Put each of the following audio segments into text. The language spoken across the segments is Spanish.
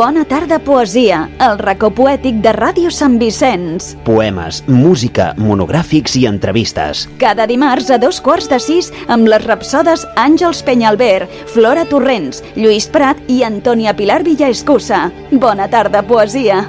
Bona tarda, poesia, el racó poètic de Ràdio Sant Vicenç. Poemes, música, monogràfics i entrevistes. Cada dimarts a 5:45 amb les rapsodes Àngels Peñalver, Flora Torrents, Lluís Prat i Antònia Pilar Villaescusa. Bona tarda, poesia.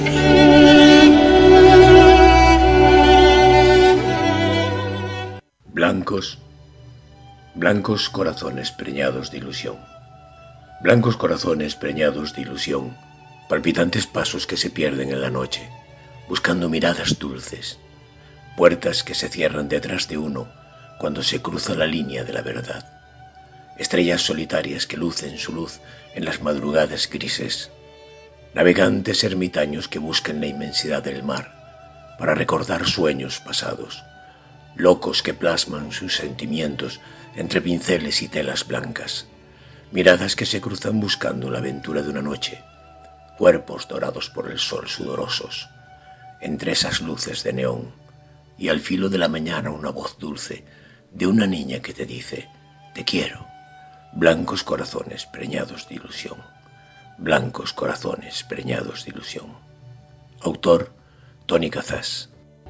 Blancos corazones preñados de ilusión. Blancos corazones preñados de ilusión, palpitantes pasos que se pierden en la noche, buscando miradas dulces, puertas que se cierran detrás de uno cuando se cruza la línea de la verdad, estrellas solitarias que lucen su luz en las madrugadas grises, navegantes ermitaños que buscan la inmensidad del mar para recordar sueños pasados, locos que plasman sus sentimientos entre pinceles y telas blancas, miradas que se cruzan buscando la aventura de una noche, cuerpos dorados por el sol sudorosos, entre esas luces de neón, y al filo de la mañana una voz dulce de una niña que te dice, te quiero. Blancos corazones preñados de ilusión. Blancos corazones preñados de ilusión. Autor, Toni Cazás.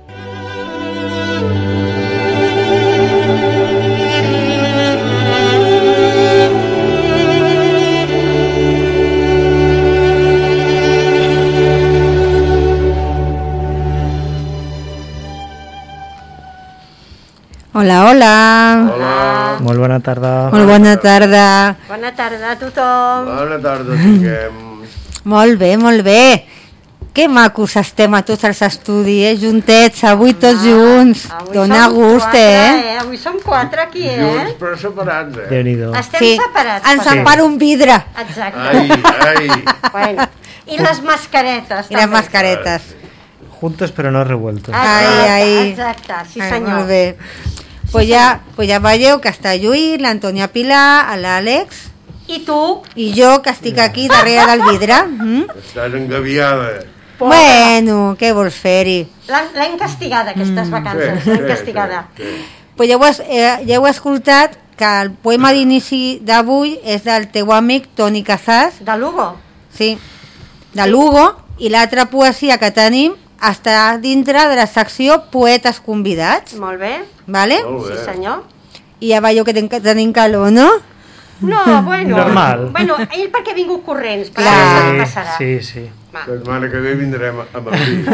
Hola, hola. Hola. Molt bona tarda. Molt bona tarda. Bona tarda a tothom. Bona tarda, tinguem. Molt bé, molt bé. Que macos estem a tots els estudis, juntets, avui tots junts. Dóna gust, Avui som 4 aquí, Junts però separats, Déu-n'hi-do. Estem separats. Ens separa un vidre. Exacte. Ai. Bueno, i les mascaretes, I les mascaretes. Juntos però no revueltos. Ai. Exacte, sí Ai, senyor. molt bé. Pues ja veieu que està Lluís, l'Antònia Pilar, l'Àlex I tu? i jo que estic aquí darrere del vidre. Estàs engaviada. Bueno, què vols fer-hi? L'ha investigada aquestes vacances, l'ha investigada. Pues ja heu escoltat que el poema d'inici d'avui és del teu amic Toni Cazás. De Lugo? Sí, de Lugo, i l'altra poesia que tenim està dintre de la secció Poetes Convidats. Molt bé. Vale? Molt bé. Sí senyor. I ja veieu que tenim calor, no? No, bueno. Normal. Bueno, ell perquè ha vingut corrents, però Clar. no se li passarà. Sí. Va. La setmana que ve vindrem a Madrid.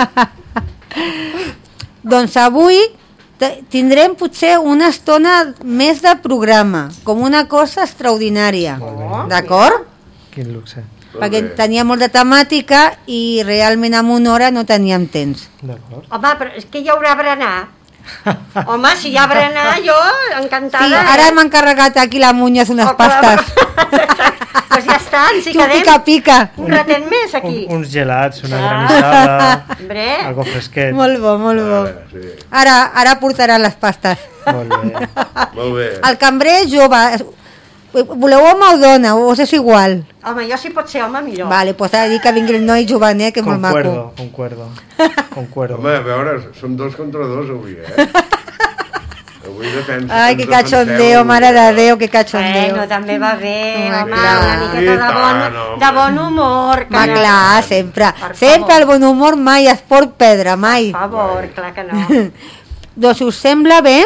Doncs avui tindrem potser una estona més de programa, com una cosa extraordinària. D'acord? Quin luxe. Perquè tenia molt de temàtica i realment en una hora no teníem temps. D'acord. Home, però és que hi haurà berenar. Home, si hi ha berenar, jo encantada. Sí, ara hem encarregat aquí la Muñoz unes pastes. Doncs ja està, ens hi Tu quedem pica. un ratet més aquí. Uns gelats, una granissada, Hombre, algo fresquet. Molt bo. Sí. Ara portaran les pastes. Molt bé. Molt bé. El cambrer és jove. Voleu home o dona? O és igual? home, jo si pot ser home, millor. Vale, pues ha de dir que vingui el noi jovenet, que és molt maco. Concuerdo. Home, a veure, som 2 contra 2 avui, Avui defensa... Ai, que cachondeo, mare de Déu, que cachondeo. Bueno, també va bé, home, clar. una miqueta de bon humor. Ma clar, sempre. Sempre el bon humor mai es pot perdre, mai. Per favor, clar que no. Doncs us sembla bé?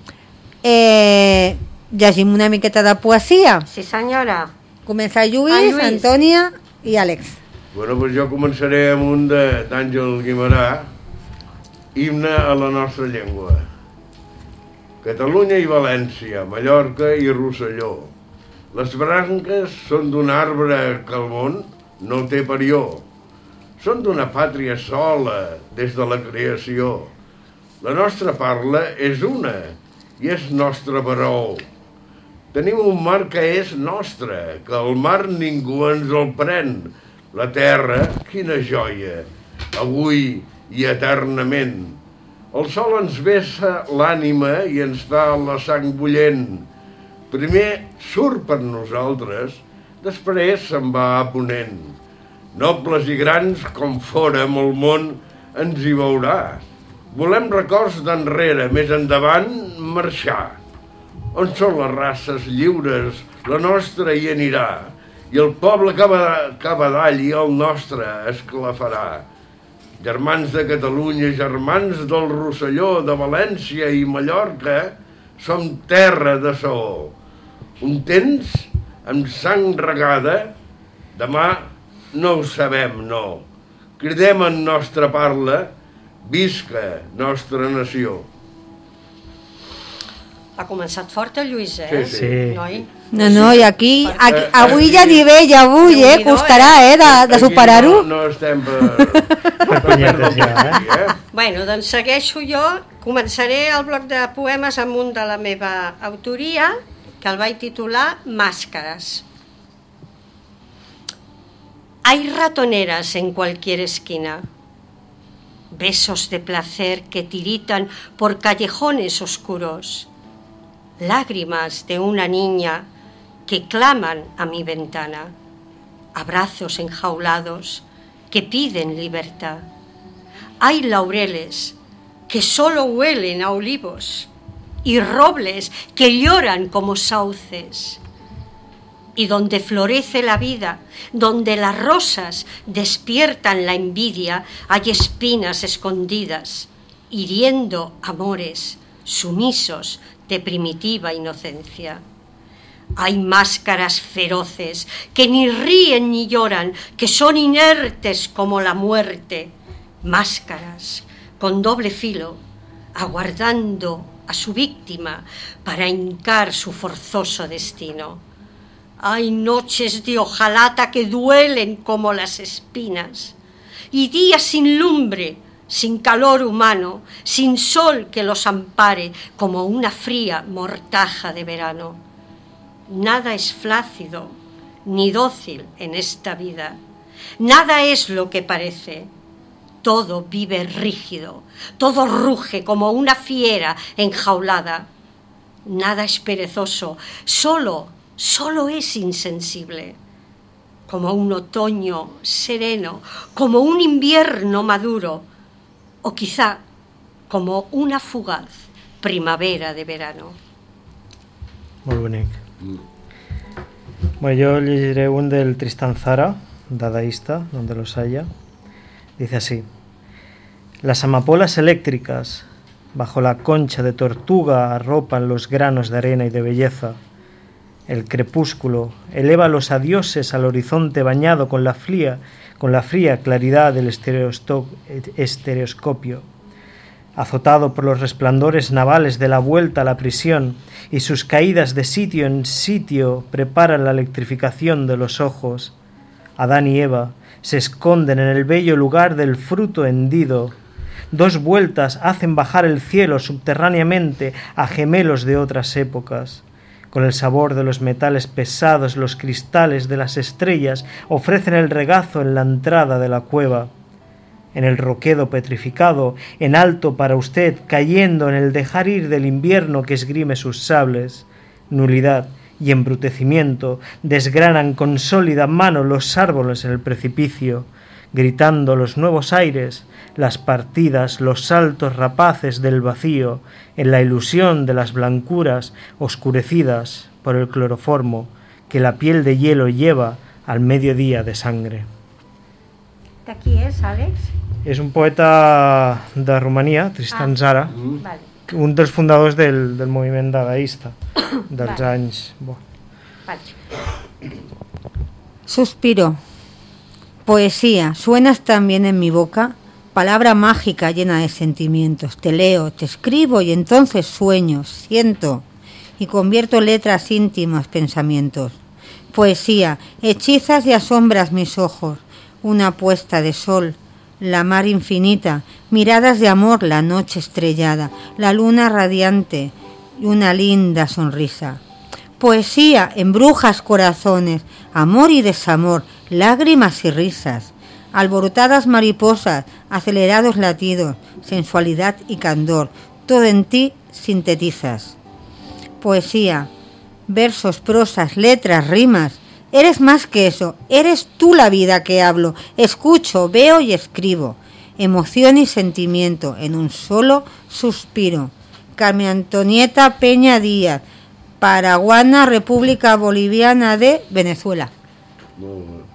Llegim una miqueta de poesia. Sí, senyora. Comença Lluís, Antònia i Àlex. Bueno, doncs jo començaré amb un d'Àngel Guimerà, Himne a la nostra llengua. Catalunya i València, Mallorca i Rosselló. Les branques són d'un arbre que el món no té parió. Són d'una pàtria sola des de la creació. La nostra parla és una i és nostra baró. Tenim un mar que és nostre, que el mar ningú ens el pren. La terra, quina joia, avui i eternament. El sol ens vessa l'ànima i ens fa la sang bullent. Primer surt per nosaltres, després se'n va a ponent. Nobles i grans com fórem el món ens hi veurà. Volem records d'enrere, més endavant marxar. On són les races lliures, la nostra hi anirà. i el poble que badalli el nostre esclafarà. Germans de Catalunya, germans del Rosselló, de València i Mallorca, som terra de saó. Un temps amb sang regada, demà no ho sabem, no. Cridem en nostra parla, visca nostra nació. Ha començat fort el Lluís, Sí. Noi? No, i aquí avui ja nivell, avui, costarà, de superar-ho. No estem per punyetes ja, Bueno, doncs segueixo jo. Començaré el bloc de poemes amb un de la meva autoria, que el vaig titular Máscaras. Hay ratoneras en cualquier esquina, besos de placer que tiritan por callejones oscuros, lágrimas de una niña que claman a mi ventana, abrazos enjaulados que piden libertad. Hay laureles que solo huelen a olivos y robles que lloran como sauces. Y donde florece la vida, donde las rosas despiertan la envidia, hay espinas escondidas, hiriendo amores sumisos de primitiva inocencia. Hay máscaras feroces que ni ríen ni lloran, que son inertes como la muerte. Máscaras con doble filo, aguardando a su víctima para hincar su forzoso destino. Hay noches de hojalata que duelen como las espinas, y días sin lumbre, sin calor humano, sin sol que los ampare, como una fría mortaja de verano. Nada es flácido ni dócil en esta vida, nada es lo que parece. Todo vive rígido, todo ruge como una fiera enjaulada. Nada es perezoso, solo es insensible. Como un otoño sereno, como un invierno maduro, o quizá como una fugaz primavera de verano. Molt bonic. Bueno, yo llegiré un del Tristan Tzara, dadaísta, donde los haya. Dice así: las amapolas eléctricas, bajo la concha de tortuga, arropan los granos de arena y de belleza. El crepúsculo eleva los adioses al horizonte bañado con la fría claridad del estereoscopio. Azotado por los resplandores navales de la vuelta a la prisión y sus caídas de sitio en sitio preparan la electrificación de los ojos, Adán y Eva se esconden en el bello lugar del fruto hendido. 2 vueltas hacen bajar el cielo subterráneamente a gemelos de otras épocas. Con el sabor de los metales pesados, los cristales de las estrellas ofrecen el regazo en la entrada de la cueva. En el roquedo petrificado, en alto para usted, cayendo en el dejar ir del invierno que esgrime sus sables, nulidad y embrutecimiento desgranan con sólida mano los árboles en el precipicio, gritando los nuevos aires, las partidas, los saltos rapaces del vacío, en la ilusión de las blancuras oscurecidas por el cloroformo que la piel de hielo lleva al mediodía de sangre. ¿De qui és, Àlex? És un poeta de Romania, Tristan Tzara, Vale. un dels fundadors del moviment dadaista dels anys... Vale. Suspiro. Poesía, suenas también en mi boca, palabra mágica llena de sentimientos. Te leo, te escribo y entonces sueño, siento y convierto letras íntimas, pensamientos. Poesía, hechizas y asombras mis ojos, una puesta de sol, la mar infinita, miradas de amor, la noche estrellada, la luna radiante y una linda sonrisa. Poesía, embrujas corazones, amor y desamor, lágrimas y risas, alborotadas mariposas, acelerados latidos, sensualidad y candor, todo en ti sintetizas. Poesía, versos, prosas, letras, rimas, eres más que eso, eres tú la vida que hablo, escucho, veo y escribo, emoción y sentimiento en un solo suspiro. Carmen Antonieta Peña Díaz, Paraguana, República Boliviana de Venezuela. Molt bé.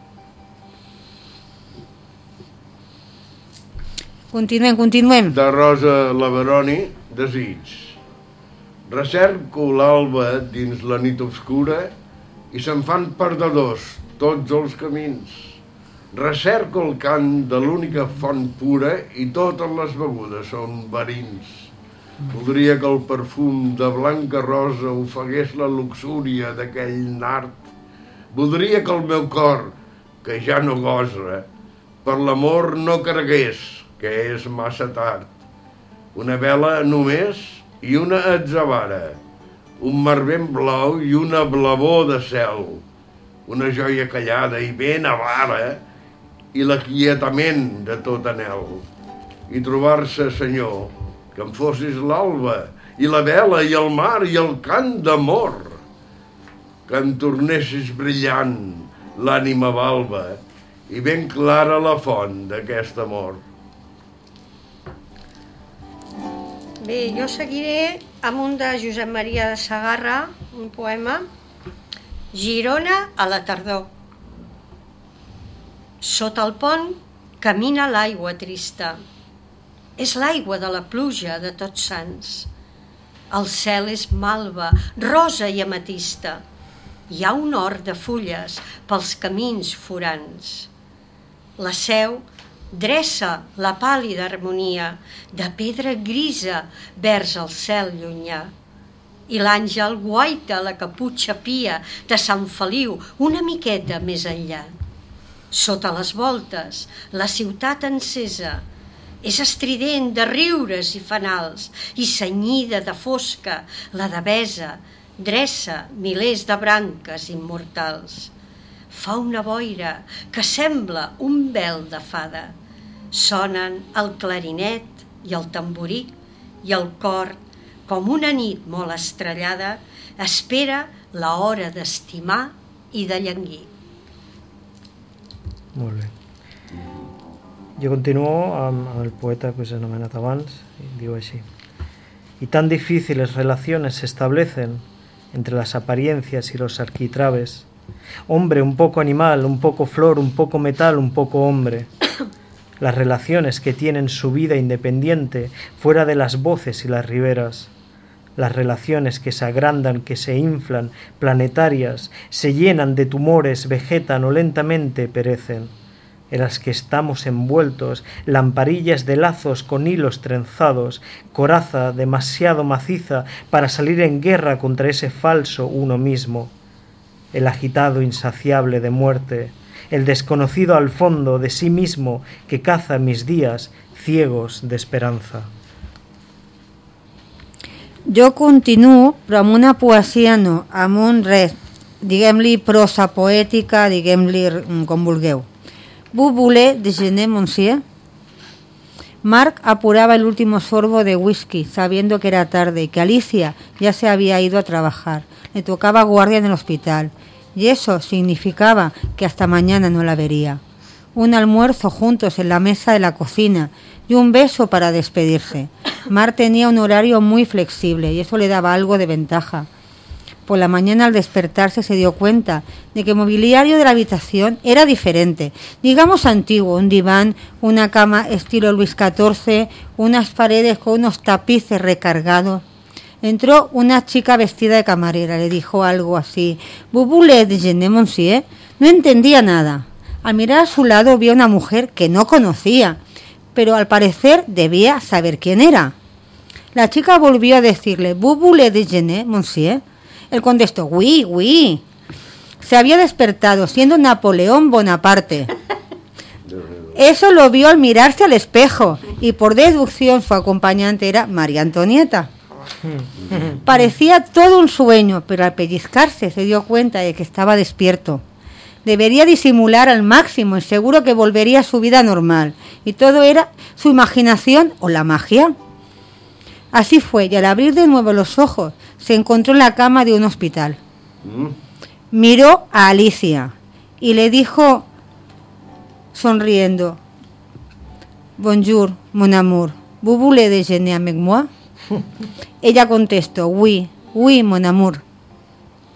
Continuem. De Rosa Laveroni, desig. Recerco l'alba dins la nit obscura i se'n fan perdedors tots els camins. Recerco el cant de l'única font pura i totes les begudes són verins. Voldria que el perfum de blanca rosa ofegués la luxúria d'aquell nard. Voldria que el meu cor, que ja no gosa, per l'amor no carregués, que és massa tard. Una vela només i una atzavara, un mar ben blau i una blavor de cel, una joia callada i ben avara i l'aquietament de tot anhel. I trobar-se, Senyor, que em fossis l'alba i la vela i el mar i el cant d'amor, que em tornessis brillant l'ànima balba i ben clara la font d'aquest amor. Bé, jo seguiré amb un de Josep Maria de Sagarra, un poema, Girona a la tardor. Sota el pont camina l'aigua trista. És l'aigua de la pluja de Tots Sants. El cel és malva, rosa i ametista. Hi ha un hort de fulles pels camins forans. La seu dreça la pàl·lida harmonia de pedra grisa vers el cel llunyà. I l'àngel guaita la caputxa pia de Sant Feliu una miqueta més enllà. Sota les voltes, la ciutat encesa és estrident de riures i fanals i cenyida de fosca la devesa dreça milers de branques immortals. Fa una boira que sembla un vel de fada. Sonen el clarinet i el tamborí i el cor, com una nit molt estrellada, espera l'hora d'estimar i de llanguir. Molt bé. Jo continuo amb el poeta que us he anomenat abans, i diu així. Y tan difíciles relaciones se establecen entre las apariencias y los arquitraves. Hombre un poco animal, un poco flor, un poco metal, un poco hombre. Las relaciones que tienen su vida independiente fuera de las voces y las riberas. Las relaciones que se agrandan, que se inflan, planetarias, se llenan de tumores, vegetan o lentamente perecen. En las que estamos envueltos, lamparillas de lazos con hilos trenzados, coraza demasiado maciza para salir en guerra contra ese falso uno mismo. El agitado insaciable de muerte, el desconocido al fondo de sí mismo que caza mis días ciegos de esperanza. Jo continuo, però amb una poesia no, amb un res, diguem-li prosa poètica, diguem-li com vulgueu. Vous voulez déjeuner, monsieur? Mark apuraba el último sorbo de whisky, sabiendo que era tarde y que Alicia ya se había ido a trabajar. Le tocaba guardia en el hospital, y eso significaba que hasta mañana no la vería. Un almuerzo juntos en la mesa de la cocina y un beso para despedirse. Mark tenía un horario muy flexible y eso le daba algo de ventaja. Por la mañana al despertarse se dio cuenta de que el mobiliario de la habitación era diferente, digamos antiguo, un diván, una cama estilo Luis XIV, unas paredes con unos tapices recargados. Entró una chica vestida de camarera, le dijo algo así, «Vous voulez déjeuner, monsieur?» No entendía nada. Al mirar a su lado vio una mujer que no conocía, pero al parecer debía saber quién era. La chica volvió a decirle, «Vous voulez déjeuner, monsieur?» Él contestó, «Oui, oui». Se había despertado siendo Napoleón Bonaparte. Eso lo vio al mirarse al espejo y por deducción su acompañante era María Antonieta. Parecía todo un sueño, pero al pellizcarse se dio cuenta de que estaba despierto. Debería disimular al máximo y seguro que volvería a su vida normal. Y todo era su imaginación o la magia. Así fue, y al abrir de nuevo los ojos, se encontró en la cama de un hospital. Miró a Alicia y le dijo, sonriendo, «Bonjour, mon amour, vous voulez déjeuner avec moi?» Ella contestó, «Oui, oui, mon amour».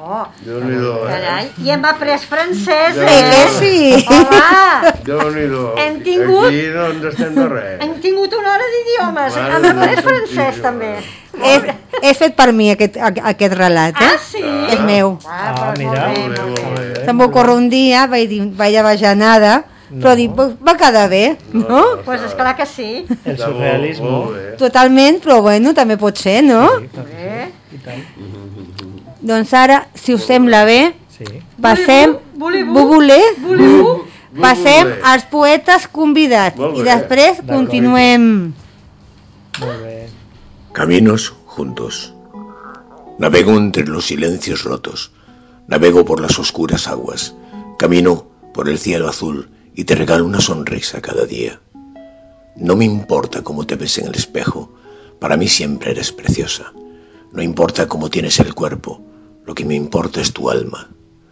Oh, Déu-n'hi-do, carai, i hem après francès, Que sí? Home, Déu-n'hi-do. Hem tingut- Aquí no ens estem de res. hem tingut una hora d'idiomes, Mare hem de après Déu francès santíssim, també. He fet per mi aquest relat, Ah, sí? És meu. Doncs mira. molt bé, Molt bé, molt molt bé. bé. Se'm va ocórrer un dia, vaig dir, vaig baixar nada, però dic, va quedar bé, no? Pues esclar que sí. El Està surrealismo. molt bé. Totalment, però bueno, també pot ser, no? I tant. Doncs ara, si us sembla bé, Sí. passem... Voulez-vous? Voulez-vous? Passem als poetes convidats Molt i bé. després D'acord. continuem. Molt bé. Caminos juntos. Navego entre los silencios rotos. Navego por las oscuras aguas. Camino por el cielo azul y te regalo una sonrisa cada día. No me importa cómo te ves en el espejo. Para mí siempre eres preciosa. No importa cómo tienes el cuerpo. Lo que me importa es tu alma.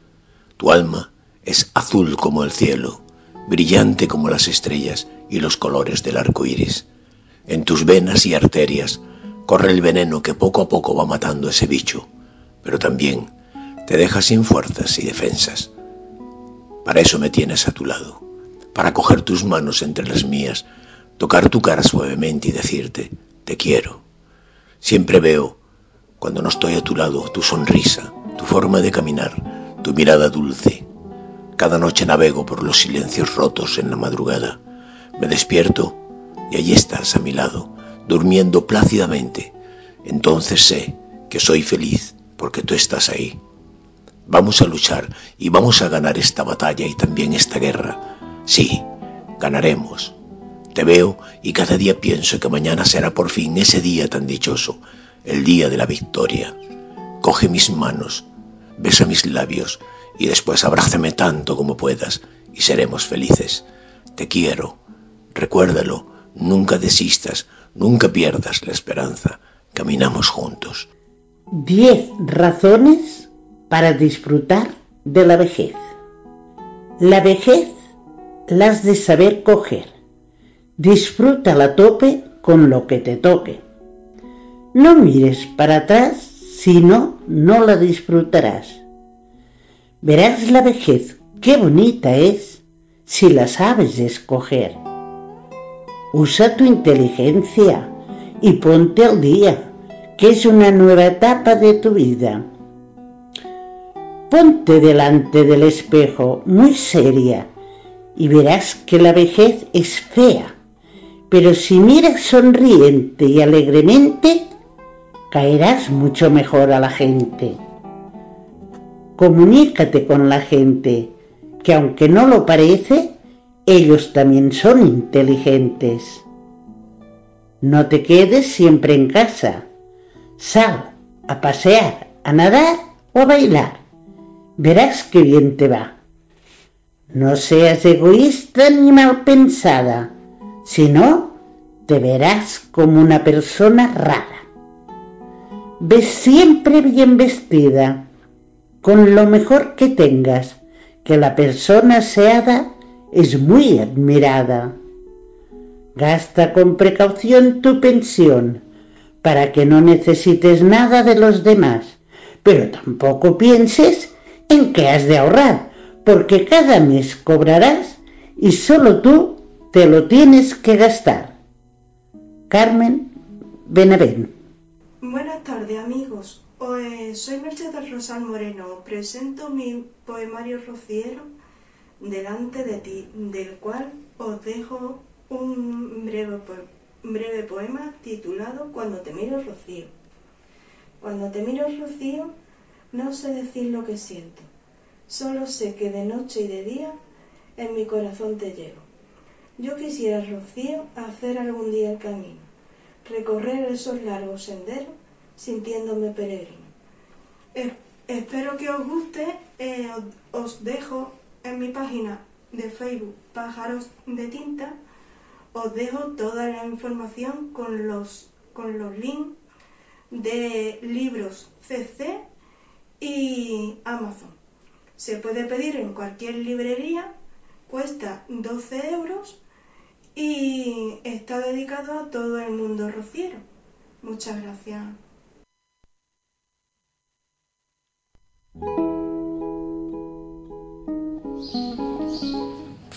Tu alma es azul como el cielo, brillante como las estrellas y los colores del arco iris. En tus venas y arterias corre el veneno que poco a poco va matando ese bicho, pero también te deja sin fuerzas y defensas. Para eso me tienes a tu lado, para coger tus manos entre las mías, tocar tu cara suavemente y decirte, te quiero. Siempre veo, cuando no estoy a tu lado, tu sonrisa, tu forma de caminar, tu mirada dulce. Cada noche navego por los silencios rotos en la madrugada. Me despierto y allí estás a mi lado, durmiendo plácidamente. Entonces sé que soy feliz porque tú estás ahí. Vamos a luchar y vamos a ganar esta batalla y también esta guerra. Sí, ganaremos. Te veo y cada día pienso que mañana será por fin ese día tan dichoso, el día de la victoria. Coge mis manos, besa mis labios y después abrázame tanto como puedas y seremos felices. Te quiero, recuérdalo, nunca desistas, nunca pierdas la esperanza. Caminamos juntos. 10 razones para disfrutar de la vejez. La vejez la has de saber coger. Disfrútala a tope con lo que te toque. No mires para atrás, si no, no la disfrutarás. Verás la vejez, qué bonita es, si la sabes escoger. Usa tu inteligencia y ponte al día, que es una nueva etapa de tu vida. Ponte delante del espejo, muy seria, y verás que la vejez es fea, pero si miras sonriente y alegremente, caerás mucho mejor a la gente. Comunícate con la gente, que aunque no lo parece, ellos también son inteligentes. No te quedes siempre en casa. Sal a pasear, a nadar o a bailar. Verás qué bien te va. No seas egoísta ni mal pensada, si no, te verás como una persona rara. Ves siempre bien vestida, con lo mejor que tengas, que la persona aseada es muy admirada. Gasta con precaución tu pensión, para que no necesites nada de los demás, pero tampoco pienses en que has de ahorrar, porque cada mes cobrarás y solo tú te lo tienes que gastar. Carmen Benavent. Buenas tardes, amigos. Soy Mercedes Rosal Moreno. Presento mi poemario rociero delante de ti, del cual os dejo un breve poema titulado Cuando te miro, Rocío. Cuando te miro, Rocío, no sé decir lo que siento. Solo sé que de noche y de día en mi corazón te llevo. Yo quisiera, Rocío, hacer algún día el camino, recorrer esos largos senderos sintiéndome peregrino. Espero que os guste. Os dejo en mi página de Facebook Pájaros de Tinta. Os dejo toda la información con los links de libros CC y Amazon. Se puede pedir en cualquier librería, cuesta 12 euros y está dedicado a todo el mundo rociero. Muchas gracias.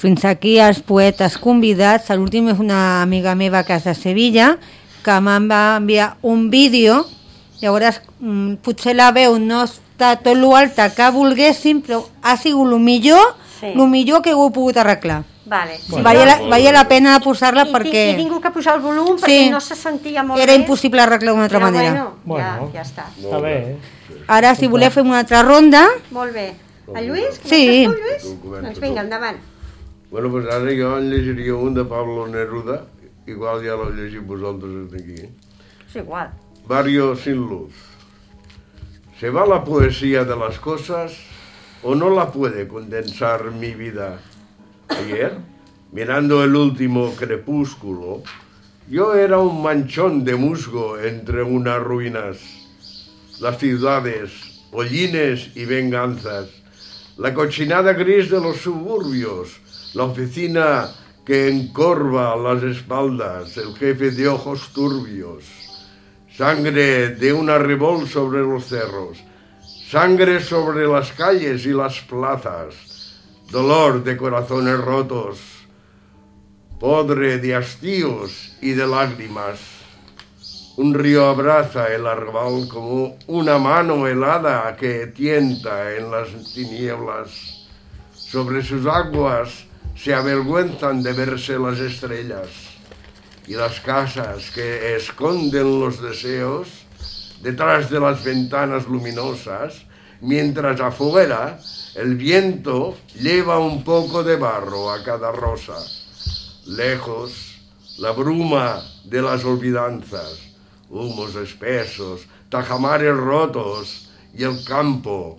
fins aquí els poetes convidats. L'últim és una amiga meva que és de Sevilla, que me'n va enviar un vídeo. Llavors, potser la veu no està tot l'alta que volguéssim, però ha sigut el millor que ho he pogut arreglar. Vale. Valia la pena posar-la perquè... I tinc que posar el volum perquè no se sentia molt Era bé. Impossible arreglar d'una altra manera. Bueno, ja està. Està bé. Ara, si voleu, fem una altra ronda. Molt bé. El Lluís? Sí. Tu, Lluís? Doncs vinga, endavant. Bueno, pues ara jo en llegiria un de Pablo Neruda, igual ja l'heu llegit vosaltres aquí. És igual. Barrio sin luz. ¿Se va la poesía de las cosas o no la puede condensar mi vida? Ayer, mirando el último crepúsculo, yo era un manchón de musgo entre unas ruinas. Las ciudades, hollines y venganzas, la cochinada gris de los suburbios, la oficina que encorva las espaldas, el jefe de ojos turbios, sangre de un arrebol sobre los cerros, sangre sobre las calles y las plazas, dolor de corazones rotos, podre de hastíos y de lágrimas. Un río abraza el arrabal como una mano helada que tienta en las tinieblas. Sobre sus aguas se avergüenzan de verse las estrellas y las casas que esconden los deseos detrás de las ventanas luminosas, mientras afuera el viento lleva un poco de barro a cada rosa. Lejos, la bruma de las olvidanzas, humos espesos, tajamares rotos y el campo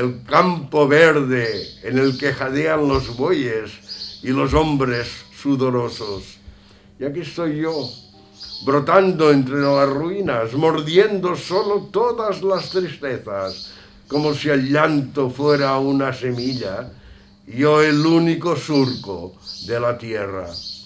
verde en el que jadean los bueyes y los hombres sudorosos. Y aquí estoy yo, brotando entre las ruinas, mordiendo solo todas las tristezas, como si el llanto fuera una semilla, yo el único surco de la tierra.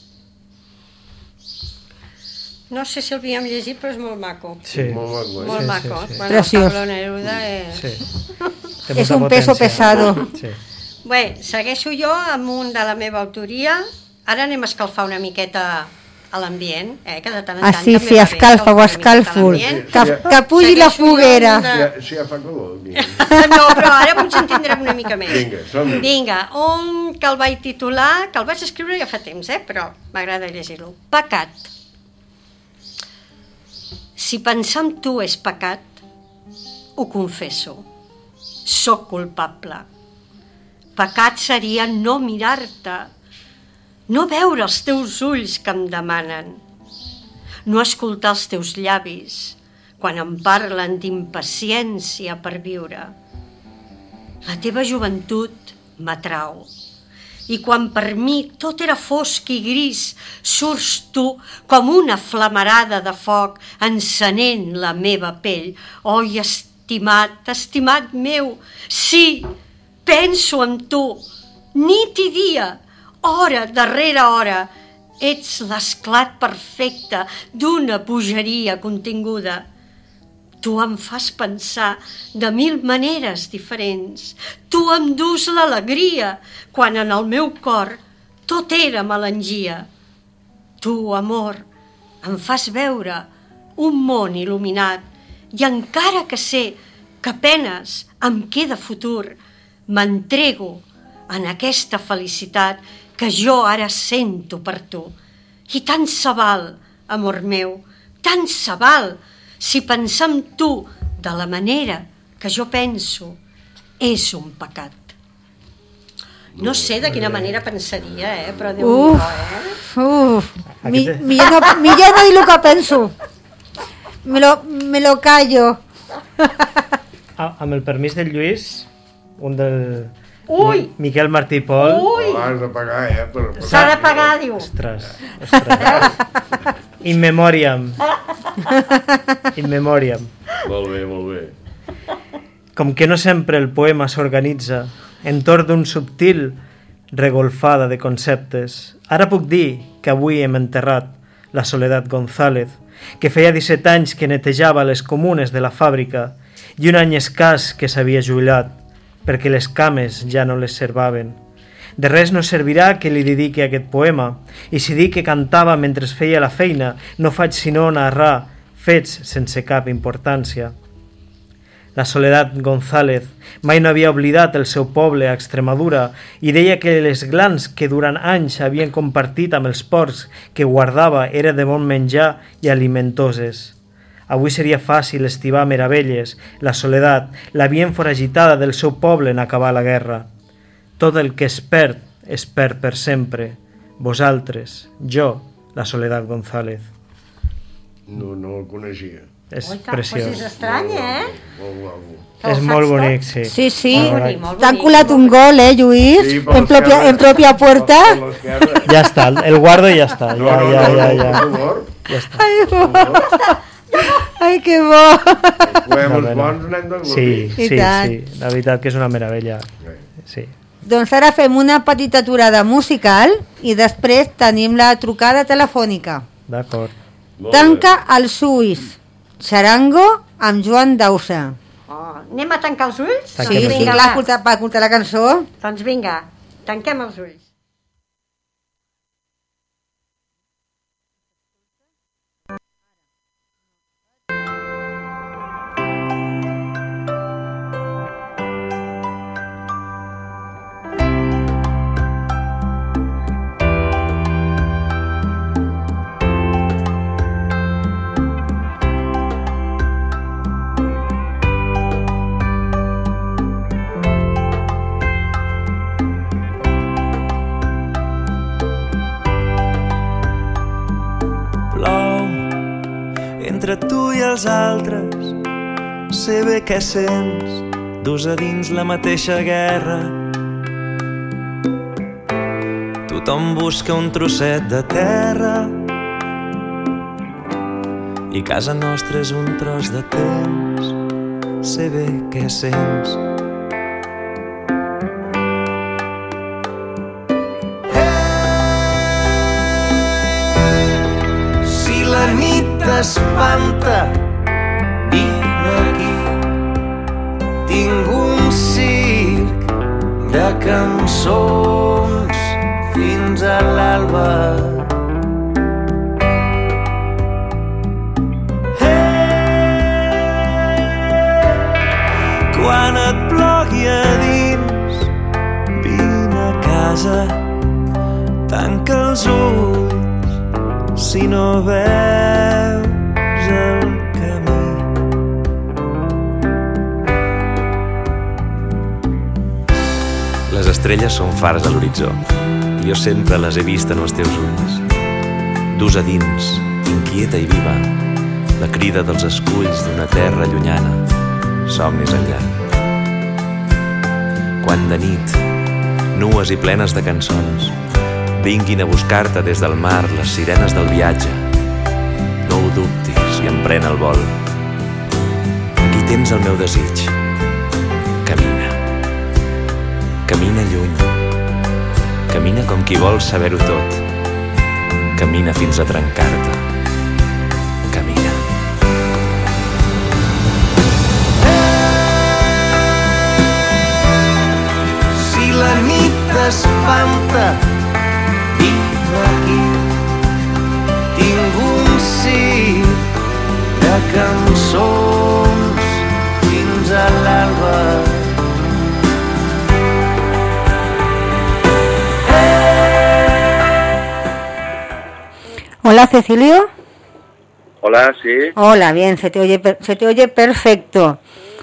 No sé si el havíem llegit, però és molt maco. Sí. Molt maco, eh? Molt maco. Sí. Bueno, Preciós. Pablo Neruda és... Sí. És un peso pesado. Sí. Bé, segueixo jo amb un de la meva autoria. Ara anem a escalfar una miqueta a l'ambient, que de tant en tant Sí, també sí, va bé escalfa o escalfar una escalfo. miqueta a l'ambient. Que pugi la Segueixo jo foguera. amb una- Sí, ja fa calor. No, però ara potser en tindrem una mica més. Vinga, som-hi. Vinga, un que el vaig titular, que el vaig escriure ja fa temps, però m'agrada llegir-lo. Pecat. Si pensar en tu és pecat, ho confesso. Sóc culpable. Pecat seria no mirar-te, no veure els teus ulls que em demanen, no escoltar els teus llavis quan em parlen d'impaciència per viure. La teva joventut m'atrau. I quan per mi tot era fosc i gris, surts tu com una flamarada de foc encenent la meva pell. Oi, estimat, estimat meu, sí, penso en tu, nit i dia, hora darrere hora. Ets l'esclat perfecte d'una bogeria continguda. Tu em fas pensar de 1000 maneres diferents. Tu em dus l'alegria, quan en el meu cor tot era melangia. Tu, amor, em fas veure un món il·luminat i encara que sé que apenes em queda futur, m'entrego en aquesta felicitat que jo ara sento per tu. I tant se val, amor meu, tant se val, si pensar en tu de la manera que jo penso és un pecat. No sé de quina manera pensaria, però Déu-n'hi-do, Millor no dir el que penso. Me lo callo. Amb el permís del Lluís, un del... Ui! Miquel Martí i Pol. Ui! Has de pagar, S'ha de pagar, diu. Ostres. In memoriam. In memoriam. Molt bé, molt bé. Com que no sempre el poema s'organitza entorn d'un subtil regolfada de conceptes, ara puc dir que avui hem enterrat la Soledad González, que feia 17 anys que netejava les comunes de la fàbrica i un any escàs que s'havia jubilat perquè les cames ja no les servaven. De res no servirà que li dediqui aquest poema, i si dic que cantava mentre feia la feina, no faig sinó narrar fets sense cap importància. La Soledad González mai no havia oblidat el seu poble a Extremadura i deia que les glans que durant anys havien compartit amb els porcs que guardava eren de bon menjar i alimentoses. Avui seria fàcil estivar meravelles. La Soledad l'havien foragitada del seu poble en acabar la guerra. Tot el que es perd per sempre. Vosaltres, jo, la Soledad González. No el coneixia. És Oita, preciós. pues és estrany, Molt guapo. És molt bonic, sí. Sí, sí. Molt bonic, molt T'han bonic, colat un molt gol, Lluís? Sí, en propia puerta. Per l'esquerra. Ya está, el guardo y ya está. No, Ya está. Ai, que bo. Els poemes bons n'hem de Sí, I sí, tant. sí. La veritat que és una meravella. Sí. Doncs ara fem una petita aturada musical i després tenim la trucada telefònica. D'acord. Tanca els ulls. Xarango amb Joan Dausa. Oh, anem a tancar els ulls? Tanquem Sí, els sí, ulls. clar, per escoltar la cançó. Doncs vinga, tanquem els ulls. Entre tu i els altres, sé bé què sents, dus a dins la mateixa guerra. Tothom busca un trosset de terra i casa nostra és un tros de temps, sé bé què sents. Si la nit t'espanta, vine aquí. Tinc un circ de cançons fins a l'alba. Quan et plogui a dins, vine a casa, tanca els ulls si no veus el camí. Les estrelles són fars a l'horitzó. Jo sempre les he vist en els teus ulls. Dus a dins, inquieta i viva, la crida dels esculls d'una terra llunyana, somnis enllà. Quan de nit, nues i plenes de cançons, vinguin a buscar-te des del mar les sirenes del viatge, no ho dubtis i emprèn el vol. Aquí tens el meu desig. Camina. Camina lluny. Camina com qui vol saber-ho tot. Camina fins a trencar-te. Camina. Si la nit t'espanta, vine aquí. Tinc un circ de cançons fins a l'alba. Hola, Cecilio. Hola, sí. Hola, bien, se te oye perfecto.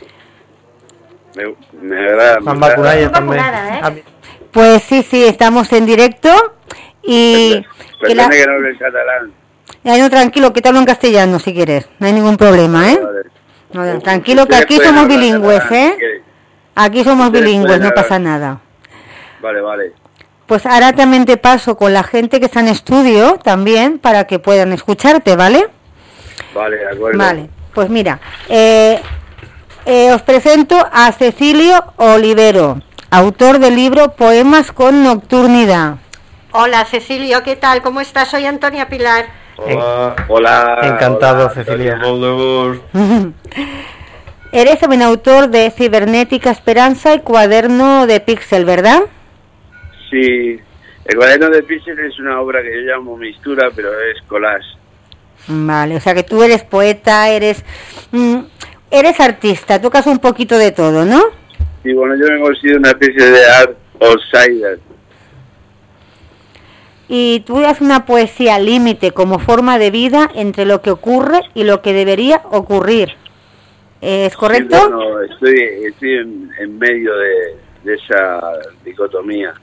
Me agrada. Van vacunada ya también. Pues sí, estamos en directo y... Perdone que no hable en catalán. No, tranquilo, que te hablo en castellano si quieres, no hay ningún problema, ¿eh? Vale. No, tranquilo, que aquí somos bilingües, ¿eh? Aquí somos bilingües, no pasa nada. Vale. Pues ahora también te paso con la gente que está en estudio también para que puedan escucharte, ¿vale? Vale, de acuerdo. Vale, pues mira, os presento a Cecilio Olivero, autor del libro Poemas con Nocturnidad. Hola, Cecilio, ¿qué tal? ¿Cómo estás? Soy Antonia Pilar. Hola. Encantado, Cecilia. Eres también autor de Cibernética Esperanza y Cuaderno de Píxel, ¿verdad? Sí, el cuaderno de Píxel es una obra que yo llamo mistura, pero es collage. Vale, o sea que tú eres poeta, eres artista, tocas un poquito de todo, ¿no? Sí, bueno, yo me considero una especie de art outsider. Y tú das una poesía límite como forma de vida entre lo que ocurre y lo que debería ocurrir. ¿Es correcto? Sí, bueno, estoy en medio de esa dicotomía.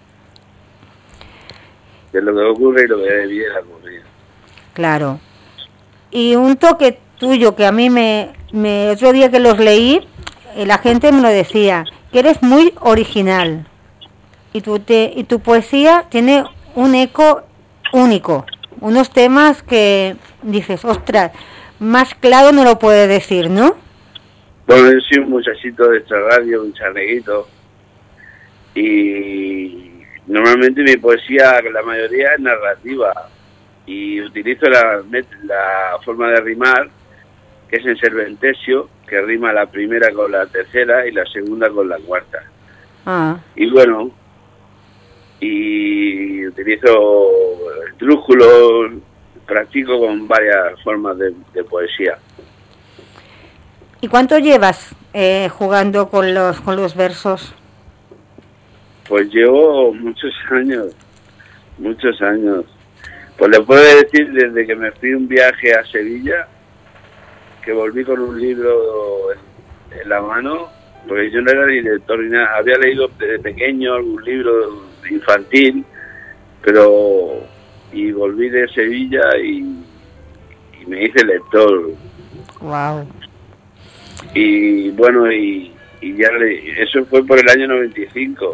De lo que ocurre y lo que debiera ocurrir. Claro. Y un toque tuyo que a mí otro día que los leí, la gente me lo decía, que eres muy original. Y tu poesía tiene un eco único. Unos temas que dices, ostras, más claro no lo puede decir, ¿no? Bueno, yo soy un muchachito de esta radio, un charneguito. Y normalmente mi poesía, la mayoría es narrativa. Y utilizo la forma de rimar, que es en serventesio, que rima la primera con la tercera y la segunda con la cuarta. Y bueno, y utilizo trújulos, practico con varias formas de poesía. ¿Y cuánto llevas jugando con los versos? Pues llevo muchos años. Pues le puedo decir desde que me fui un viaje a Sevilla, que volví con un libro en la mano, porque yo no era ni lector ni nada. Había leído desde pequeño algún libro infantil, y volví de Sevilla y me hice lector. Wow. Y bueno, y ya eso fue por el año 95.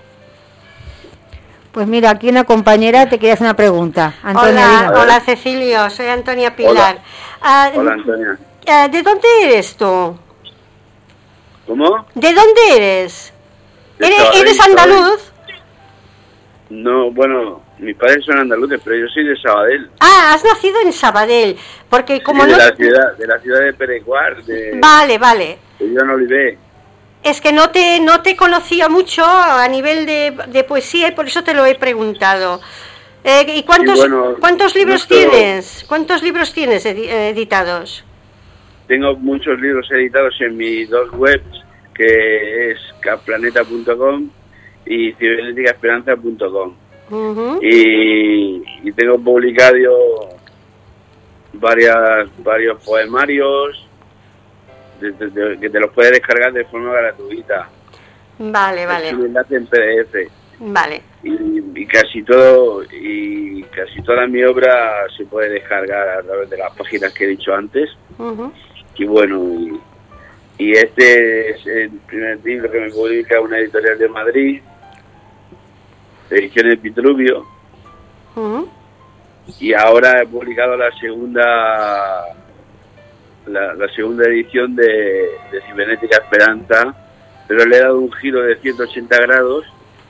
Pues mira, aquí una compañera te quiere hacer una pregunta. Antonia, hola Cecilio, soy Antonia Pilar. Hola Antonia. ¿De dónde eres tú? ¿Cómo? ¿De dónde eres? ¿Eres andaluz? No, bueno, mis padres son andaluces, pero yo soy de Sabadell. Ah, has nacido en Sabadell, porque como sí, no... de la ciudad de Pereguar, Vale. De Joan Oliver. Es que no te conocía mucho a nivel de poesía y por eso te lo he preguntado. ¿Y cuántos libros tienes? ¿Cuántos libros tienes editados? Tengo muchos libros editados en mis dos webs, que es caplaneta.com y cibernéticaesperanza.com. Y tengo publicado varios poemarios que te los puedes descargar de forma gratuita. Vale. Es un enlace en PDF. Vale. Y casi toda mi obra se puede descargar a través de las páginas que he dicho antes. Y bueno, y este es el primer libro que me publica una editorial de Madrid, Ediciones Vitruvio. Y ahora he publicado la segunda edición de Cibernética Esperanza, pero le he dado un giro de 180 grados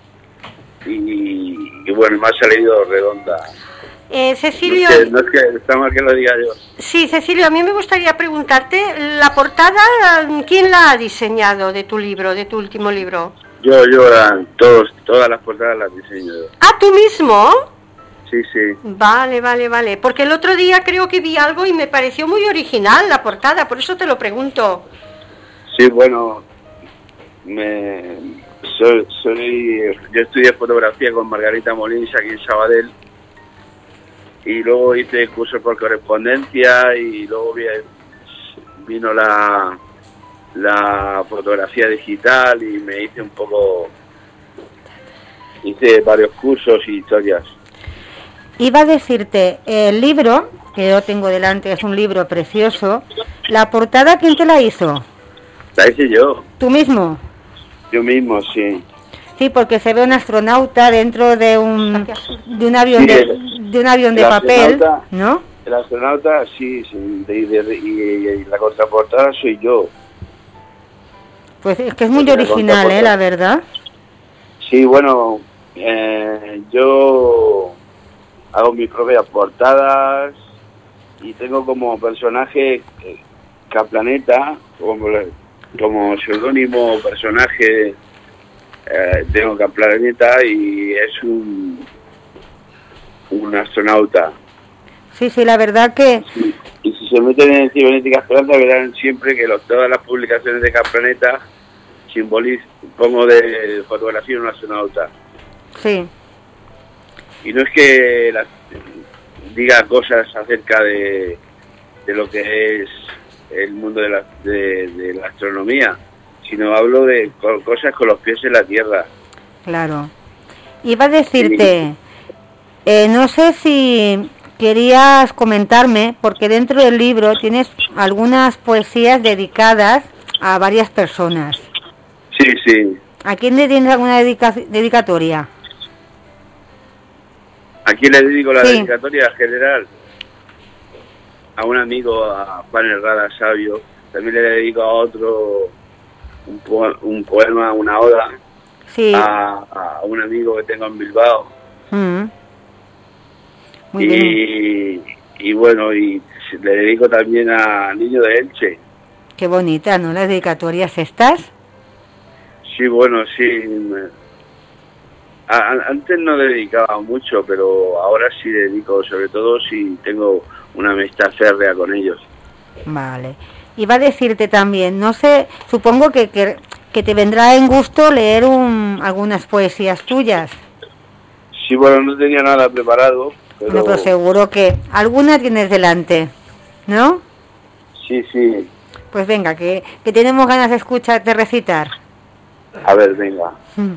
y bueno, me ha salido redonda. Cecilio... No es que está mal que lo diga yo. Sí, Cecilio, a mí me gustaría preguntarte, la portada, ¿quién la ha diseñado de tu libro, de tu último libro? Yo, todas las portadas las diseño yo. ¿Ah, tú mismo? Sí. Vale, porque el otro día creo que vi algo y me pareció muy original la portada, por eso te lo pregunto. Sí, bueno, yo estudié fotografía con Margarita Molins aquí en Sabadell y luego hice cursos por correspondencia y luego vino la fotografía digital y me hice varios cursos y historias. Iba a decirte, el libro, que yo tengo delante, es un libro precioso. ¿La portada quién te la hizo? La hice yo. ¿Tú mismo? Yo mismo, sí. Sí, porque se ve un astronauta dentro de un avión de un avión de papel, ¿no? El astronauta, sí, y la contraportada soy yo. Pues es que es muy original, la verdad. Sí, bueno, yo hago mis propias portadas y tengo como personaje Caplaneta, como seudónimo personaje tengo que planeta y es un astronauta. Sí, la verdad que... Sí. Y si se meten en Cibernética Esperanza verán siempre que todas las publicaciones de Caplaneta pongo de fotografía un astronauta. Sí. Y no es que diga cosas acerca de lo que es el mundo de la astronomía, sino hablo de cosas con los pies en la tierra. Claro. Iba a decirte, no sé si querías comentarme, porque dentro del libro tienes algunas poesías dedicadas a varias personas. Sí. ¿A quién le tienes alguna dedicatoria? ¿A quién le dedico la dedicatoria general? A un amigo, a Juan Herrada Sabio. También le dedico a otro un poema, una oda, a un amigo que tengo en Bilbao. Muy bien. Y bueno, y le dedico también a Niño de Elche. Qué bonita, ¿no? Las dedicatorias estas. Sí, bueno, sí. Antes no dedicaba mucho, pero ahora sí dedico, sobre todo si tengo una amistad férrea con ellos. Vale. Iba a decirte también, no sé, supongo que te vendrá en gusto leer algunas poesías tuyas. Sí, bueno, no tenía nada preparado. Pero seguro que alguna tienes delante, ¿no? Sí. Pues venga, que tenemos ganas de escucharte recitar. A ver, venga. Un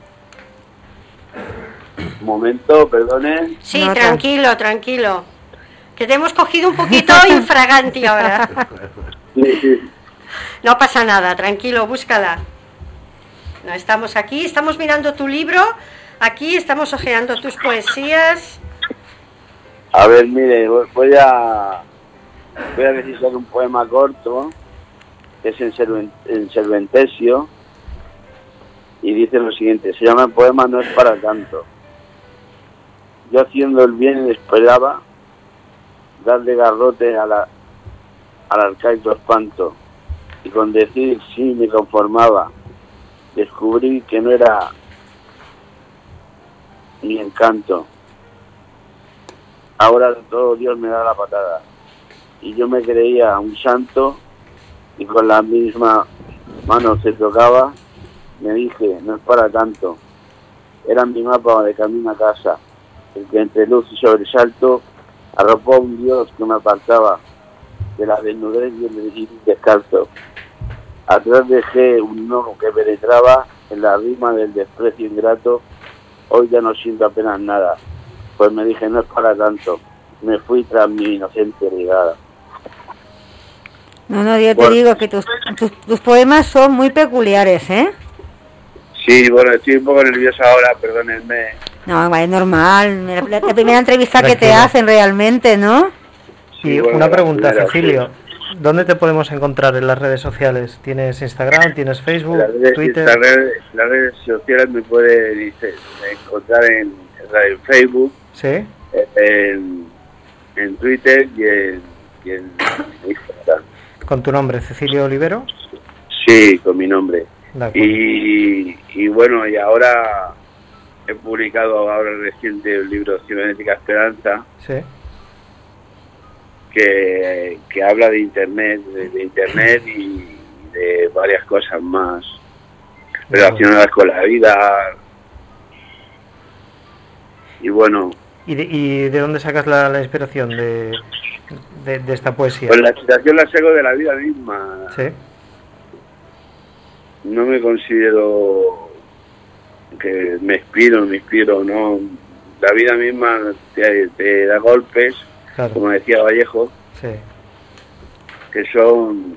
momento, perdone. Sí, no, tranquilo. Que te hemos cogido un poquito infraganti ahora. Sí. No pasa nada, tranquilo, búscala. No, estamos aquí, estamos mirando tu libro, aquí estamos hojeando tus poesías. A ver, mire, voy a recitar un poema corto, que es en Cervantesio, y dice lo siguiente, se llama el poema No es para tanto. Yo haciendo el bien esperaba darle garrote al arcaico espanto, y con decir sí me conformaba. Descubrí que no era mi encanto. Ahora todo Dios me da la patada. Y yo me creía un santo y con la misma mano se tocaba. Me dije, no es para tanto. Era mi mapa de camino a casa, el que entre luz y sobresalto arropó a un Dios que me apartaba de la desnudez y el descalzo. Atrás dejé un no que penetraba en la rima del desprecio ingrato. Hoy ya no siento apenas nada, pues me dije, no es para tanto. Me fui tras mi inocente ligada. No, yo te digo que tus poemas son muy peculiares, ¿eh? Sí, bueno, estoy un poco nerviosa ahora, perdónenme. No, es normal, la primera entrevista que te hacen realmente, ¿no? Sí, bueno, una pregunta, Cecilio. ¿Dónde te podemos encontrar en las redes sociales? ¿Tienes Instagram, tienes Facebook, Twitter? Las redes sociales me pueden encontrar en Facebook, ¿sí? En Twitter y en Instagram. ¿Con tu nombre, Cecilio Olivero? Sí, con mi nombre. Y bueno, y ahora he publicado reciente el libro Cibernética Esperanza. Sí. Que habla de internet y de varias cosas más relacionadas con la vida. Y bueno. ¿Y de dónde sacas la inspiración de esta poesía? Pues la inspiración la saco de la vida misma. Sí. No me considero que me inspiro, no. La vida misma te da golpes. Claro. Como decía Vallejo, sí. que son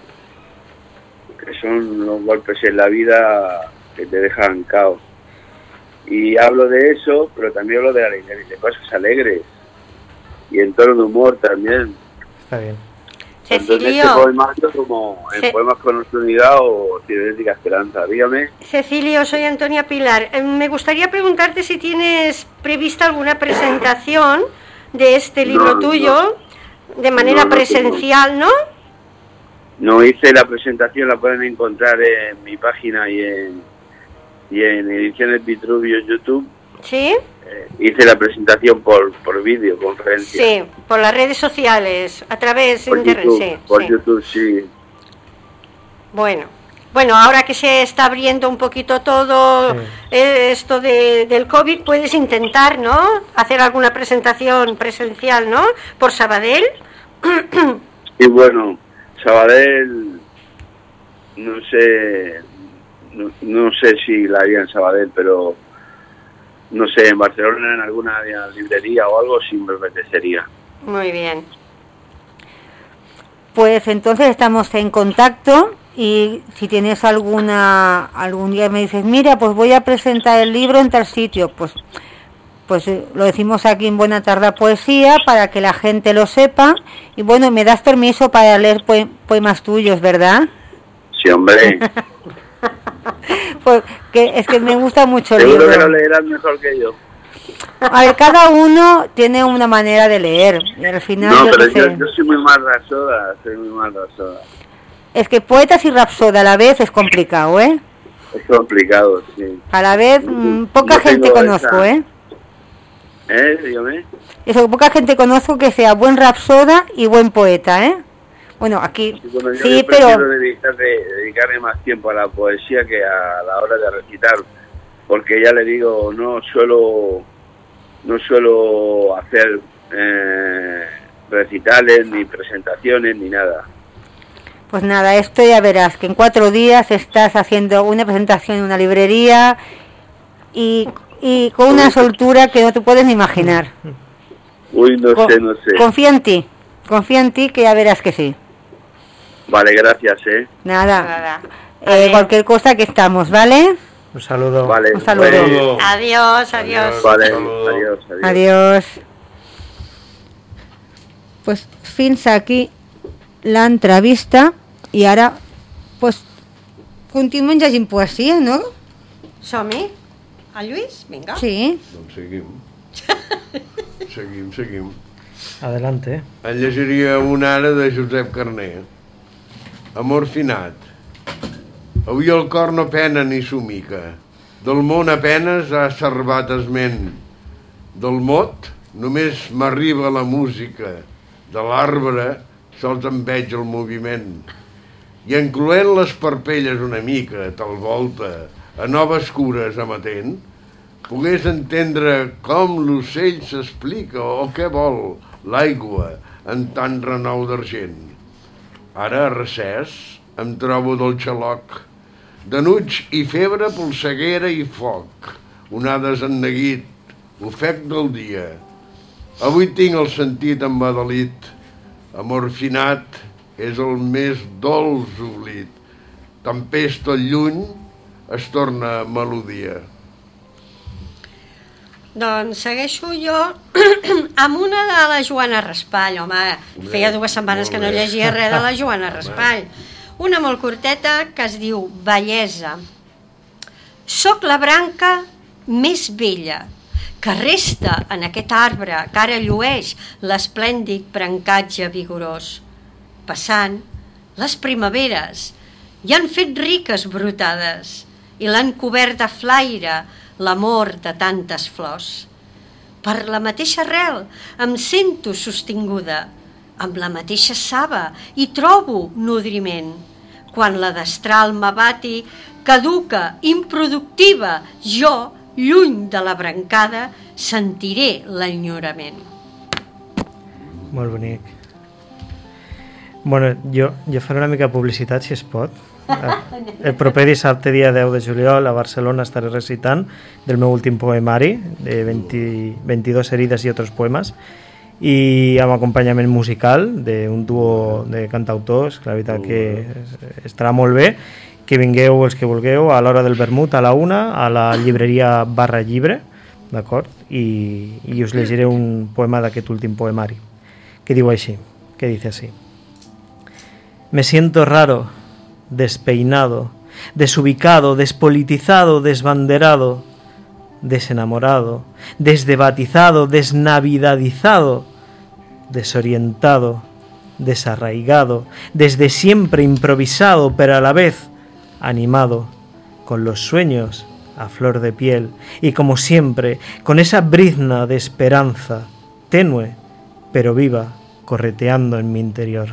los golpes en la vida que te dejan caos. Y hablo de eso, pero también hablo de cosas alegres y en tono de humor también. Está bien. Tanto en este poemario como en Poemas con nuestra unidad o Cibernética Esperanza. Dígame. Cecilio, soy Antonia Pilar. Me gustaría preguntarte si tienes prevista alguna presentación de este libro tuyo, de manera presencial, ¿no? No hice la presentación, la pueden encontrar en mi página y y en Ediciones Vitruvio YouTube. ¿Sí? Hice la presentación por videoconferencia. Sí, por las redes sociales, a través por de YouTube, sí, por sí. YouTube, sí. Bueno, ahora que se está abriendo un poquito todo esto del COVID, puedes intentar, ¿no? Hacer alguna presentación presencial, ¿no? Por Sabadell. Y bueno, Sabadell, no sé si la haría en Sabadell, pero no sé, en Barcelona en alguna librería o algo sí me apetecería. Muy bien. Pues entonces estamos en contacto y si tienes algún día me dices, mira, pues voy a presentar el libro en tal sitio, pues lo decimos aquí en Buena Tarde Poesía para que la gente lo sepa y bueno, me das permiso para leer poemas tuyos, ¿verdad? Sí, hombre. Pues es que me gusta mucho el Seguro libro. que lo leerás mejor que yo. A ver, cada uno tiene una manera de leer y al final No, pero yo soy muy mal rapsoda, Es que poetas y rapsoda a la vez es complicado, ¿eh? Es complicado, sí. A la vez poca gente conozco, ¿eh? Dígame. Eso, poca gente conozco que sea buen rapsoda y buen poeta, ¿eh? Bueno, aquí yo prefiero dedicarme más tiempo a la poesía que a la hora de recitar, porque ya le digo, no suelo hacer recitales, ni presentaciones, ni nada. Pues nada, esto ya verás, que en 4 días estás haciendo una presentación en una librería y con una soltura que no te puedes ni imaginar. Uy, no sé. Confía en ti que ya verás que sí. Vale, gracias, Nada. Cualquier cosa que estamos, ¿vale? Un saludo. Vale. Un saludo. Bueno. Adiós. Vale, adiós. Pues fins aquí l'entrevista i ara pues continuem llegint poesia, no? Som-hi? El Lluís? Vinga. Sí. Doncs seguim. Adelante. En llegiria una ara de Josep Carner. Amor finat. Avui el cor no pena ni somica. Del món apenes ha servat esment. Del mot només m'arriba la música. De l'arbre sols em veig el moviment. I encloent les parpelles una mica, tal volta, a noves cures amatent, pogués entendre com l'ocell s'explica o què vol l'aigua en tant renou d'argent. Ara, a recés, em trobo del xaloc, d'enuig i febre, polseguera i foc, onades en neguit, ofec del dia. Avui tinc el sentit embadalit, amor finat és el més dolç oblit, tempesta lluny es torna melodia. Doncs segueixo jo amb una de la Joana Raspall. Home, feia 2 setmanes que no llegia res de la Joana Raspall. Una molt curteta que es diu Bellesa. Soc la branca més bella que resta en aquest arbre que ara llueix l'esplèndid brancatge vigorós. Passant, les primaveres hi han fet riques brotades i l'han cobert de flaire l'amor de tantes flors. Per la mateixa arrel em sento sostinguda, amb la mateixa saba hi trobo nodriment. Quan la destral m'abati, caduca, improductiva, jo, lluny de la brancada, sentiré l'enyorament. Molt bonic. Bueno, jo faré una mica de publicitat, si es pot. El proper dissabte, dia 10 de juliol, a Barcelona estaré recitant del meu últim poemari, de 22 herides i altres poemes, i amb acompanyament musical d'un duo de cantautors, que la veritat que estarà molt bé, que vingueu els que vulgueu a l'hora del vermut a la 1 a la llibreria Barra Llibre, d'acord? I us llegiré un poema d'aquest últim poemari, que diu així, que dice así. Me siento raro, despeinado, desubicado, despolitizado, desbanderado, desenamorado, desdebatizado, desnavidadizado, desorientado, desarraigado, desde siempre improvisado, pero a la vez animado, con los sueños a flor de piel, y como siempre, con esa brizna de esperanza, tenue, pero viva, correteando en mi interior.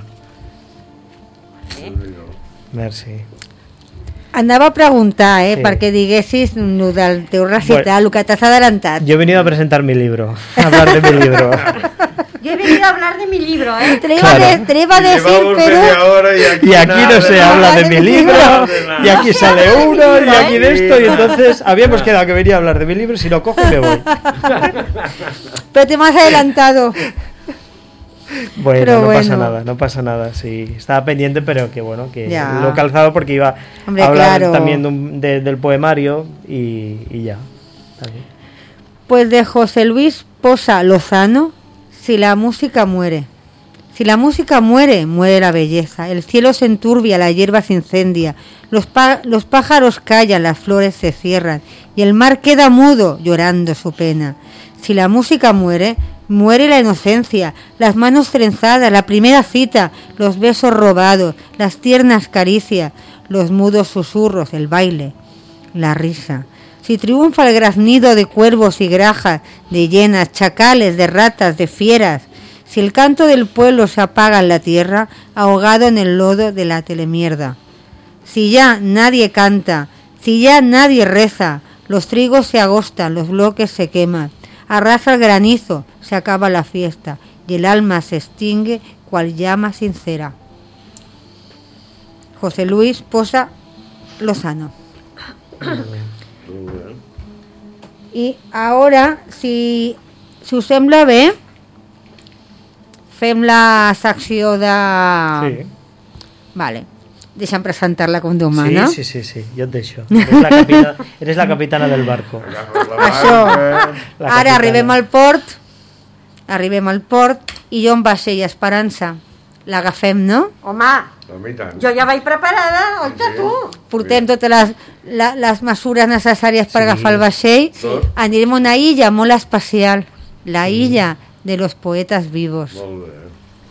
Merci. Anava a preguntar, sí, perquè diguessis el del teu recital, bueno, el que t'has adelantat. Yo he venido a presentar mi libro, a hablar de mi libro. Yo he venido a hablar de mi libro, ¿eh? Te iba a decir, pero... Y aquí no se habla de mi libro, y aquí sale uno, y aquí de esto, y entonces habíamos quedado que venía a hablar de mi libro, si lo cojo me voy. Pero te me has adelantado. Bueno, pero no pasa nada, sí, estaba pendiente, pero que bueno, que ya lo he calzado porque iba a hablar también del poemario y ya. Pues de José Luis Posa Lozano, si la música muere. Si la música muere, muere la belleza, el cielo se enturbia, la hierba se incendia, los pájaros callan, las flores se cierran y el mar queda mudo llorando su pena. Si la música muere, muere la inocencia, las manos trenzadas, la primera cita, los besos robados, las tiernas caricias, los mudos susurros, el baile, la risa. Si triunfa el graznido de cuervos y grajas, de hienas, chacales, de ratas, de fieras, si el canto del pueblo se apaga en la tierra, ahogado en el lodo de la telemierda. Si ya nadie canta, si ya nadie reza, los trigos se agostan, los bloques se queman, arrasa el granizo, se acaba la fiesta y el alma se extingue cual llama sincera. José Luis Posa Lozano. I ara, si us sembla bé, fem la secció de... Sí. Vale. Deixa'm presentar-la com Déu mana. Sí, jo et deixo. Eres la capitana del barco. Això. Ara arribem al port i jo amb vaixell Esperança l'agafem, no? Home, jo ja vaig preparada, oita tu. Portem totes les mesures necessàries per agafar el vaixell. Anirem a una illa molt especial, la illa de los poetas vivos. Molt bé.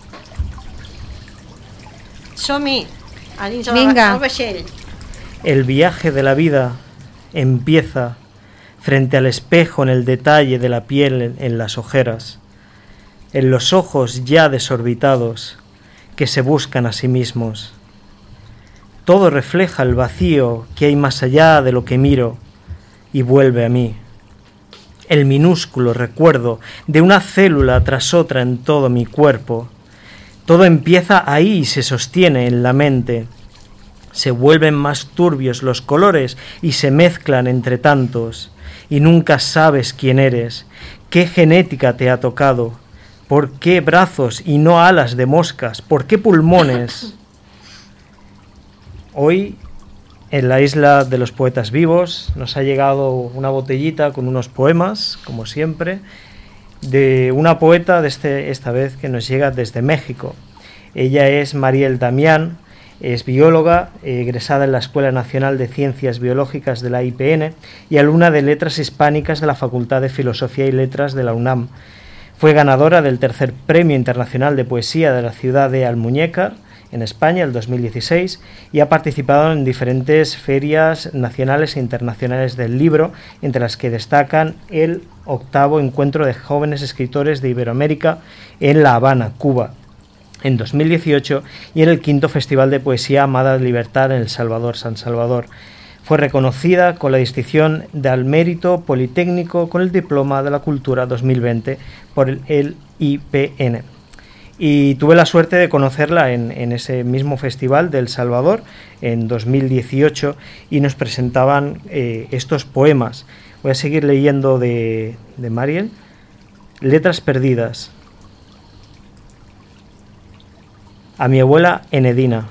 Som-hi. Venga. El viaje de la vida empieza frente al espejo en el detalle de la piel en las ojeras, en los ojos ya desorbitados que se buscan a sí mismos. Todo refleja el vacío que hay más allá de lo que miro y vuelve a mí. El minúsculo recuerdo de una célula tras otra en todo mi cuerpo. Todo empieza ahí y se sostiene en la mente. Se vuelven más turbios los colores y se mezclan entre tantos. Y nunca sabes quién eres, qué genética te ha tocado, por qué brazos y no alas de moscas, por qué pulmones. Hoy, en la isla de los poetas vivos, nos ha llegado una botellita con unos poemas, como siempre, de una poeta esta vez que nos llega desde México. Ella es Mariel Damián, es bióloga, egresada en la Escuela Nacional de Ciencias Biológicas de la IPN y alumna de Letras Hispánicas de la Facultad de Filosofía y Letras de la UNAM. Fue ganadora del tercer Premio Internacional de Poesía de la ciudad de Almuñécar, en España, el 2016, y ha participado en diferentes ferias nacionales e internacionales del libro, entre las que destacan el 8º Encuentro de Jóvenes Escritores de Iberoamérica en La Habana, Cuba, en 2018, y en el 5º Festival de Poesía Amada Libertad en El Salvador, San Salvador. Fue reconocida con la distinción del Mérito Politécnico con el Diploma de la Cultura 2020 por el IPN. Y tuve la suerte de conocerla en ese mismo festival de El Salvador en 2018 y nos presentaban estos poemas. Voy a seguir leyendo de Mariel. Letras perdidas. A mi abuela Enedina.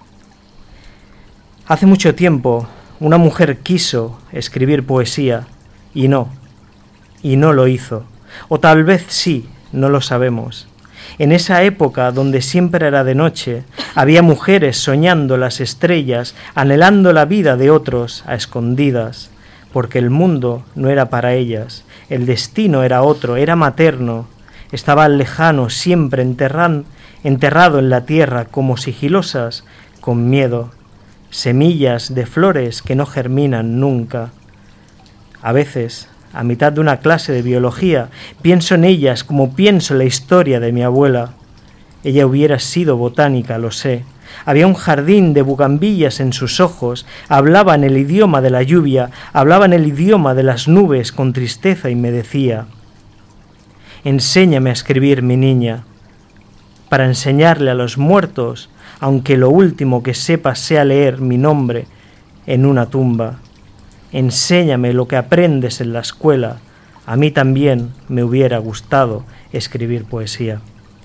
Hace mucho tiempo una mujer quiso escribir poesía y no lo hizo. O tal vez sí, no lo sabemos. En esa época donde siempre era de noche, había mujeres soñando las estrellas, anhelando la vida de otros a escondidas, porque el mundo no era para ellas, el destino era otro, era materno, estaba lejano, siempre enterrado en la tierra como sigilosas, con miedo, semillas de flores que no germinan nunca. A veces, a mitad de una clase de biología, pienso en ellas como pienso en la historia de mi abuela. Ella hubiera sido botánica, lo sé. Había un jardín de bugambillas en sus ojos, hablaba en el idioma de la lluvia, hablaba en el idioma de las nubes con tristeza y me decía: enséñame a escribir, mi niña, para enseñarle a los muertos, aunque lo último que sepa sea leer mi nombre en una tumba. Enséñame lo que aprendes en la escuela. A mí también me hubiera gustado escribir poesía.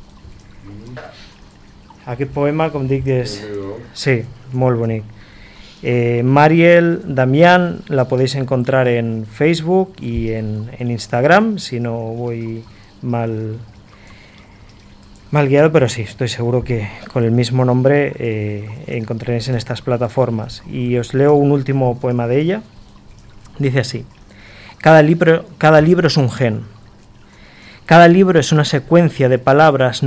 Aquest poema, com dic, és... Sí, molt bonic. Mariel Damián la podéis encontrar en Facebook y en Instagram, si no voy mal guiado, pero sí, estoy seguro que con el mismo nombre encontraréis en estas plataformas. Y os leo un último poema de ella. Dice así: cada libro es un gen. Cada libro es una secuencia de palabras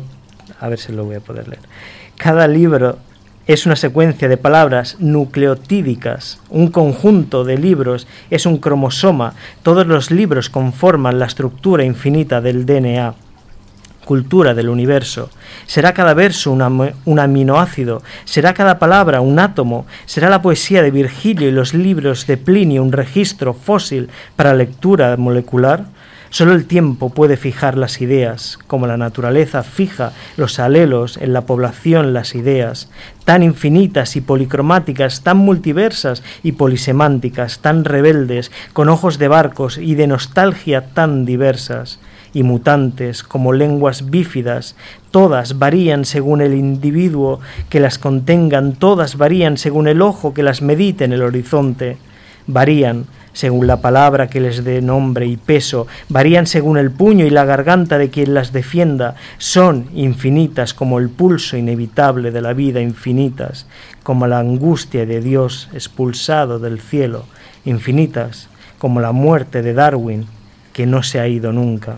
Cada libro es una secuencia de palabras nucleotídicas. Un conjunto de libros es un cromosoma. Todos los libros conforman la estructura infinita del DNA. Cultura del universo. Será cada verso un aminoácido, será cada palabra un átomo, será la poesía de Virgilio y los libros de Plinio un registro fósil para lectura molecular. Solo el tiempo puede fijar las ideas, como la naturaleza fija los alelos en la población, las ideas, tan infinitas y policromáticas, tan multiversas y polisemánticas, tan rebeldes, con ojos de barcos y de nostalgia tan diversas y mutantes como lenguas bífidas. Todas varían según el individuo que las contengan, todas varían según el ojo que las medite en el horizonte, varían según la palabra que les dé nombre y peso, varían según el puño y la garganta de quien las defienda, son infinitas como el pulso inevitable de la vida, infinitas como la angustia de Dios expulsado del cielo, infinitas como la muerte de Darwin que no se ha ido nunca.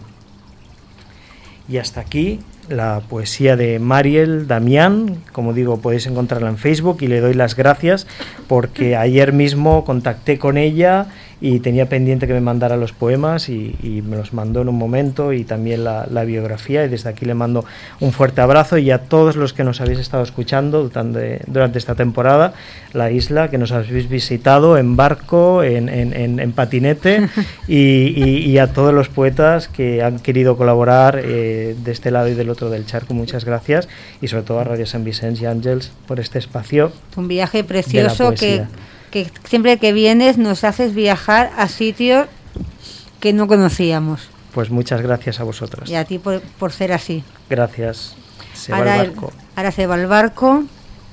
Y hasta aquí la poesía de Mariel Damián. Como digo, podéis encontrarla en Facebook y le doy las gracias porque ayer mismo contacté con ella y tenía pendiente que me mandara los poemas y me los mandó en un momento, y también la biografía, y desde aquí le mando un fuerte abrazo, y a todos los que nos habéis estado escuchando durante esta temporada, la isla, que nos habéis visitado en barco, en patinete, y a todos los poetas que han querido colaborar de este lado y del otro del charco, muchas gracias, y sobre todo a Radio Sant Vicenç y Ángels por este espacio. Un viaje precioso que siempre que vienes nos haces viajar a sitios que no conocíamos. Pues muchas gracias a vosotros. Y a ti por ser así. Gracias. Se va el barco. Ahora se va el barco.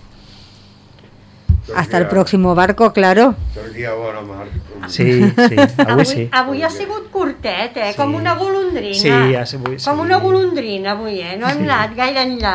Hasta el próximo barco, claro. Sí, sí, avui sí. Avui ha sigut curtet, sí. Com una golondrina. Sí, com una golondrina avui, No hem anat gaire enllà,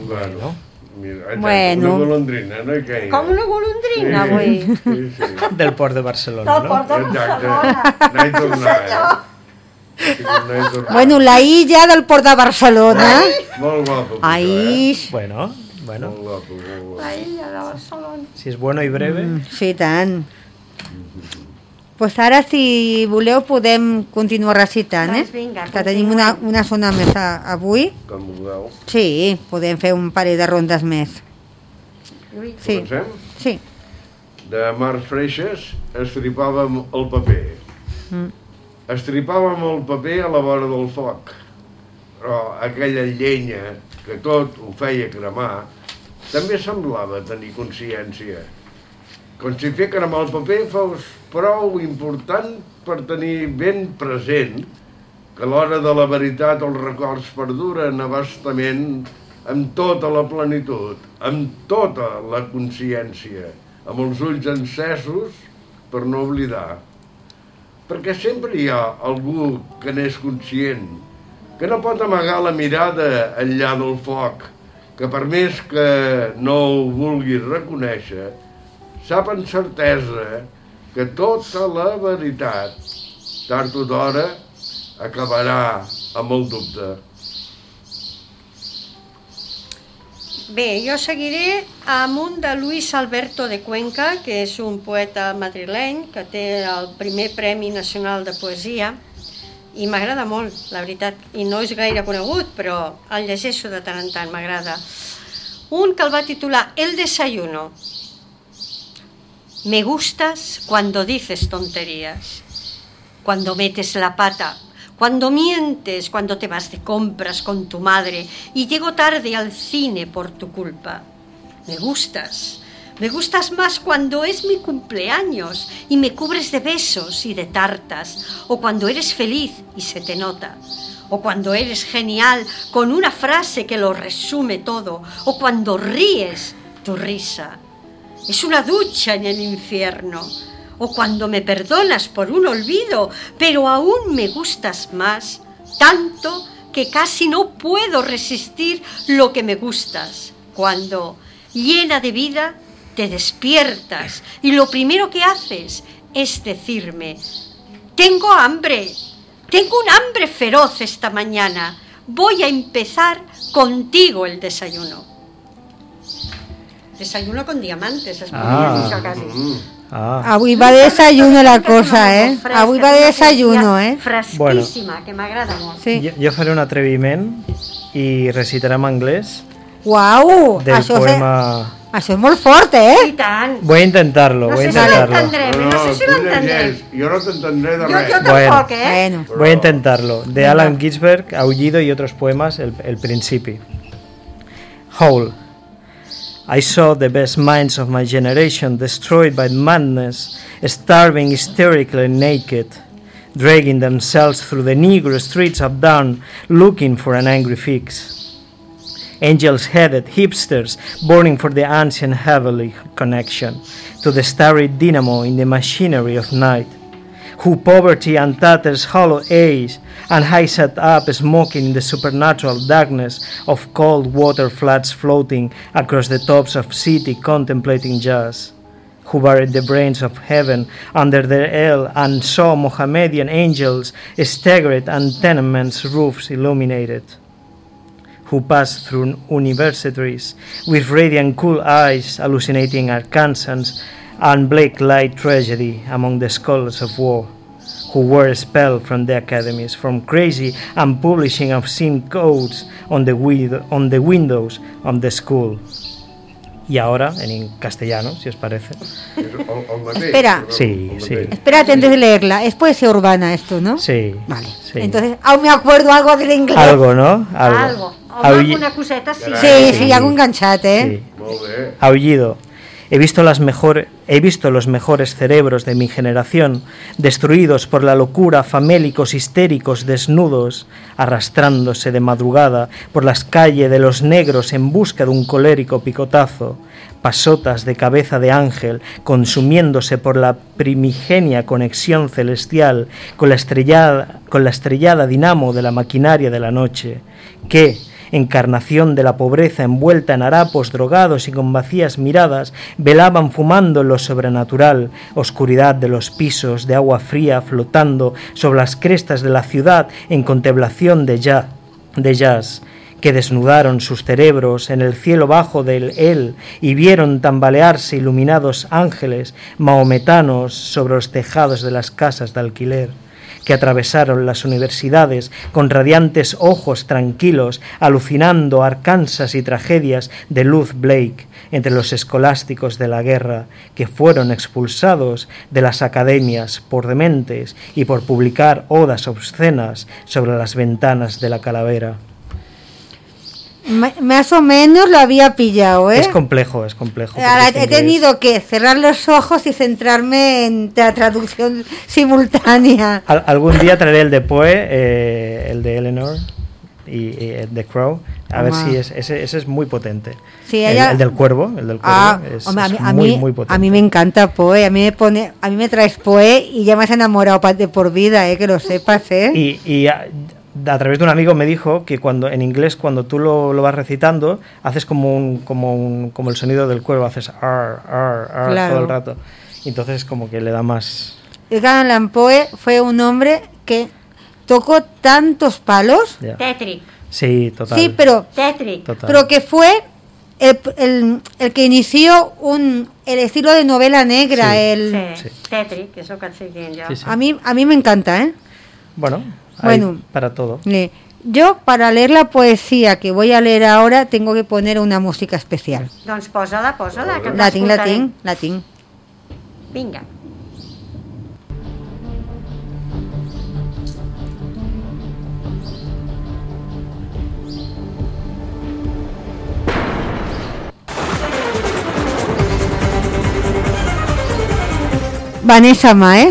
Bueno. Una golondrina, no? Com una golondrina, avui. Sí. Del port de Barcelona, Del port de Barcelona. No hi tornat, Bueno, la illa del port de Barcelona. Molt guapo. Ahí. Bueno. Molt guapo. La illa de Barcelona. Si és bueno i breve. Sí, tant. Pues ara, si voleu, podem continuar recitant, Doncs vinga, que tenim una zona més avui. Com vulgueu. Sí, podem fer un parell de rondes més. Sí. Comencem? Sí. De Marc Freixas, estripàvem el paper. Estripàvem el paper a la vora del foc, però aquella llenya que tot ho feia cremar també semblava tenir consciència. Com si fer cremar el paper fos prou important per tenir ben present que a l'hora de la veritat els records perduren abastament amb tota la plenitud, amb tota la consciència, amb els ulls encesos per no oblidar. Perquè sempre hi ha algú que n'és conscient, que no pot amagar la mirada enllà del foc, que per més que no ho vulgui reconèixer, sap amb certesa que tota la veritat, tard o d'hora, acabarà amb el dubte. Bé, jo seguiré amb un de Luis Alberto de Cuenca, que és un poeta madrileny que té el primer Premi Nacional de Poesia i m'agrada molt, la veritat, i no és gaire conegut, però el llegeixo de tant en tant, m'agrada. Un que el va titular El desayuno. Me gustas cuando dices tonterías, cuando metes la pata, cuando mientes, cuando te vas de compras con tu madre y llego tarde al cine por tu culpa. Me gustas más cuando es mi cumpleaños y me cubres de besos y de tartas, o cuando eres feliz y se te nota, o cuando eres genial con una frase que lo resume todo, o cuando ríes, tu risa es una ducha en el infierno, o cuando me perdonas por un olvido, pero aún me gustas más, tanto que casi no puedo resistir lo que me gustas, cuando, llena de vida, te despiertas y lo primero que haces es decirme: tengo hambre, tengo un hambre feroz esta mañana, voy a empezar contigo el desayuno. Desayuno con diamantes, es això quasi. Avui va de desayuno la cosa, Avui va de desayuno, Fresquíssima, bueno, que m'agrada molt. Sí. Jo faré un atreviment i recitaré en anglès. Uau! Del poema... Això és molt fort, I tant. Voy a intentarlo, no voy a intentarlo. No sé si l'entendrem. Jo no t'entendré de res. Jo tampoc, Bueno, voy a intentarlo. De Allen Ginsberg, Aullido y otros poemas, el principi. Howl. I saw the best minds of my generation destroyed by madness, starving hysterically naked, dragging themselves through the Negro streets of dawn, looking for an angry fix. Angels-headed hipsters burning for the ancient heavenly connection to the starry dynamo in the machinery of night, who poverty and tatters hollow age and high set up smoking in the supernatural darkness of cold water floods floating across the tops of city contemplating jazz, who buried the brains of heaven under their ale and saw Mohammedan angels staggered and tenements' roofs illuminated, who passed through universities with radiant cool eyes hallucinating Arkansans and black light tragedy among the scholars of war, who were expelled from the academies, from crazy and publishing obscene codes on the windows of the school. Y ahora, en castellano, si os parece. Espera. Sí. Espérate antes de leerla. Es poesía urbana esto, ¿no? Sí. Vale. Sí. Entonces, aún me acuerdo algo del inglés. Algo, ¿no? Algo. Alguna coseta, sí. Sí, algún ganchate, Sí. Aullido. He visto los mejores cerebros de mi generación destruidos por la locura, famélicos, histéricos, desnudos, arrastrándose de madrugada por las calles de los negros en busca de un colérico picotazo, pasotas de cabeza de ángel consumiéndose por la primigenia conexión celestial con la estrellada dinamo de la maquinaria de la noche, que, encarnación de la pobreza envuelta en harapos drogados y con vacías miradas, velaban fumando en lo sobrenatural, oscuridad de los pisos de agua fría flotando sobre las crestas de la ciudad en contemplación de jazz, que desnudaron sus cerebros en el cielo bajo del él y vieron tambalearse iluminados ángeles mahometanos sobre los tejados de las casas de alquiler, que atravesaron las universidades con radiantes ojos tranquilos, alucinando Arkansas y tragedias de Luz Blake entre los escolásticos de la guerra, que fueron expulsados de las academias por dementes y por publicar odas obscenas sobre las ventanas de la calavera. Más o menos lo había pillado, Es complejo. Ahora he tenido que cerrar los ojos y centrarme en la traducción simultánea. Algún día traeré el de Poe, el de Eleanor y el de Crow, a ver si ese es muy potente. Sí, el del cuervo, es muy potente. A mí me encanta Poe, a mí me traes Poe y ya me has enamorado de por vida, que lo sepas, Y a través de un amigo me dijo que en inglés cuando tú lo vas recitando haces como el sonido del cuervo, haces ar, claro, todo el rato, y entonces como que le da más. Edgar Allan Poe fue un hombre que tocó tantos palos. Tétric. Sí, total. Sí, pero tétric. Pero que fue el que inició el estilo de novela negra, sí. Tétric, que és el que et fiquin jo. Sí. A mí me encanta, ¿eh? Bueno, hay para todo. Yo, para leer la poesía que voy a leer ahora, tengo que poner una música especial. Doncs posa-la, que la tinc. Vinga. Vanessa Mae.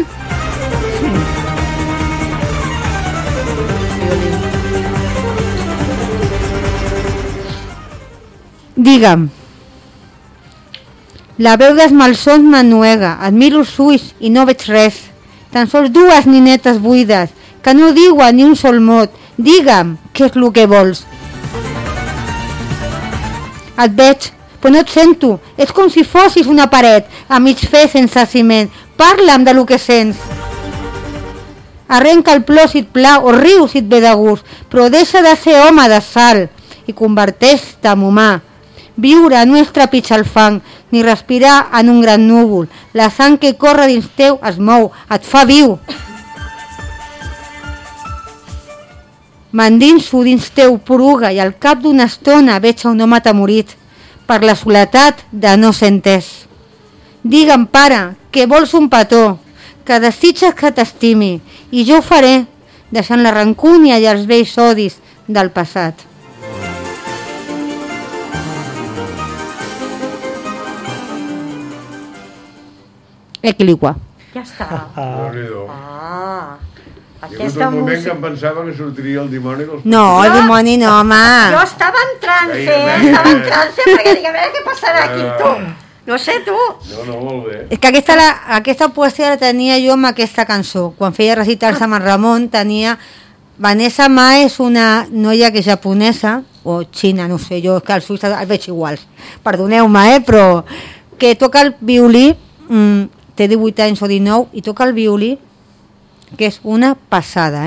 Digue'm. La veu dels malsons m'ennuega, admiro els ulls i no veig res. Tan sols dues ninetes buides, que no diuen ni un sol mot. Digue'm, què és el que vols? Et veig, però no et sento. És com si fossis una paret, a mig fer sense ciment. Parla'm de lo que sents. Arrenca el plor si et plau o riu si et ve de gust, però deixa de ser home de sal i converteix-te en humà. Viure no és trepitjar el fang, ni respirar en un gran núvol. La sang que corre dins teu es mou, et fa viu. M'endinso dins teu poruga i al cap d'una estona veig un home atemorit per la soledat de no ser entès. Digue'm, pare, que vols un petó, que desitges que t'estimi, i jo ho faré, deixant la rancúnia i els vells odis del passat. Equiligua. Ja està. Déu-n'hi-do. Hi ha hagut Aquesta un moment que música... em pensava que sortiria el dimoni dels... No, el dimoni no, home. Jo estava en trance, perquè dic, a veure què passarà aquí, tu. No sé, tu. No, molt bé. És que aquesta poesia la tenia jo amb aquesta cançó. Quan feia recitals amb en Ramon, tenia... Vanessa Mae és una noia que és japonesa, o xina, no sé, jo que els ulls els veig iguals. Perdoneu-me, però... Que toca el violí... té 18 anys o 19 i toca el violí, que és una passada,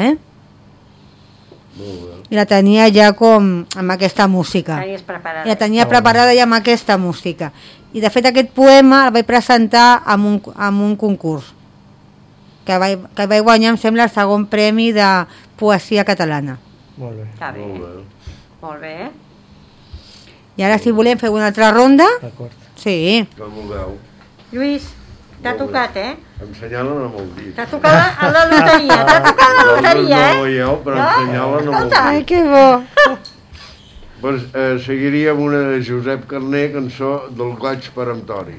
I la tenia ja com amb aquesta música. La tenia preparada ja amb aquesta música. I de fet aquest poema el vaig presentar amb un concurs que vaig guanyar, em sembla, el segon premi de poesia catalana. Molt bé. Està bé. Molt bé. I ara, si volem fer una altra ronda... D'acord. Sí. Com ho veu? Lluís, t'ha tocat, Em senyalen amb el dit. T'ha tocat a la loteria, No veieu, però em senyalen amb el dit. Ai, que bo. Pues, seguiria amb una de Josep Carner, cançó del goig peremptori.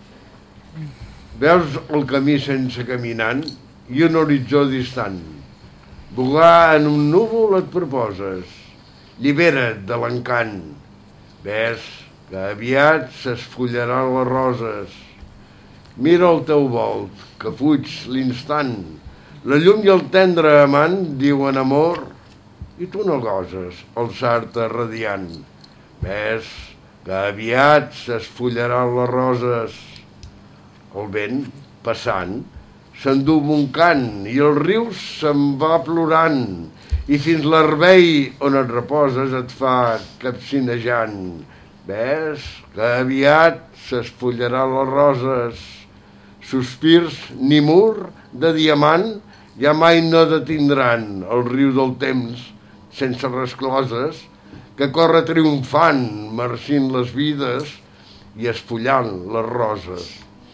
Veus el camí sense caminant i un horitzó distant. Volar en un núvol et proposes. Llibera't de l'encant. Ves que aviat s'esfullaran les roses. Mira al teu volt, que fuig l'instant. La llum i el tendre amant diuen amor i tu no goses alçar-te radiant. Ves que aviat s'esfullaran les roses. El vent, passant, s'endú un cant i el riu se'n va plorant i fins l'herbei on et reposes et fa capcinejant. Ves que aviat s'esfullaran les roses. Sospirs ni mur de diamant ja mai no detindran el riu del temps sense rescloses que corre triomfant, marcint les vides i esfullant les roses.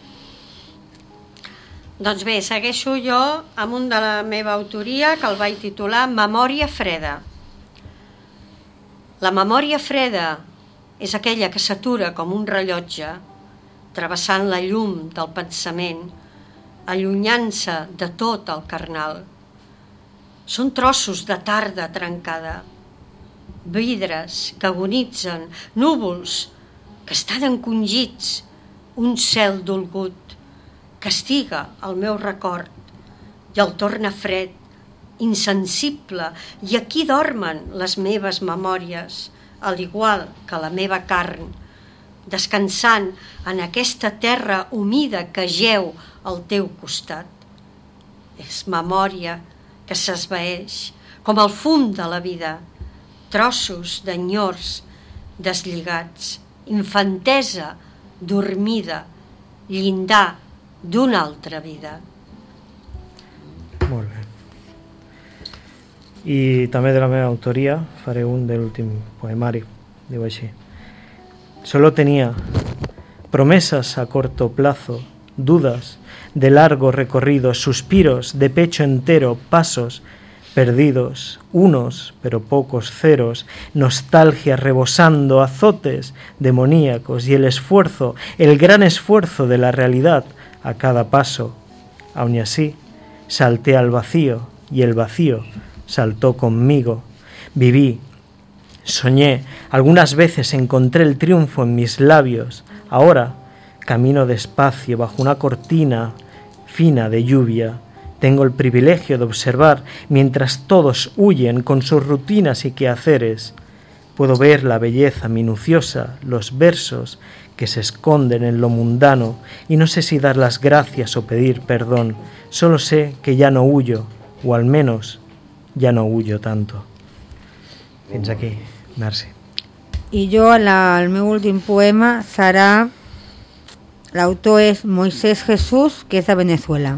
Doncs bé, segueixo jo amb un de la meva autoria que el vaig titular Memòria freda. La memòria freda és aquella que s'atura com un rellotge, travessant la llum del pensament, allunyant-se de tot el carnal. Són trossos de tarda trencada, vidres que agonitzen, núvols que estan encongits, un cel dolgut, castiga el meu record i el torna fred, insensible, i aquí dormen les meves memòries, al igual que la meva carn, descansant en aquesta terra humida que geu al teu costat. És memòria que s'esvaeix com el fum de la vida, trossos d'enyors deslligats infantesa dormida, llindar d'una altra vida. Molt bé. I també de la meva autoria faré un de l'últim poemari, diu així. Solo tenía promesas a corto plazo, dudas de largo recorrido, suspiros de pecho entero, pasos perdidos, unos pero pocos ceros, nostalgia rebosando, azotes demoníacos y el esfuerzo, el gran esfuerzo de la realidad a cada paso. Aun y así, salté al vacío y el vacío saltó conmigo. Viví, soñé, algunas veces encontré el triunfo en mis labios. Ahora camino despacio bajo una cortina fina de lluvia. Tengo el privilegio de observar mientras todos huyen con sus rutinas y quehaceres. Puedo ver la belleza minuciosa, los versos que se esconden en lo mundano, y no sé si dar las gracias o pedir perdón. Solo sé que ya no huyo, o al menos ja no huyo tanto. Fins aquí, merci. I jo, el meu últim poema serà... L'autor és Moisés Jesús, que és de Venezuela.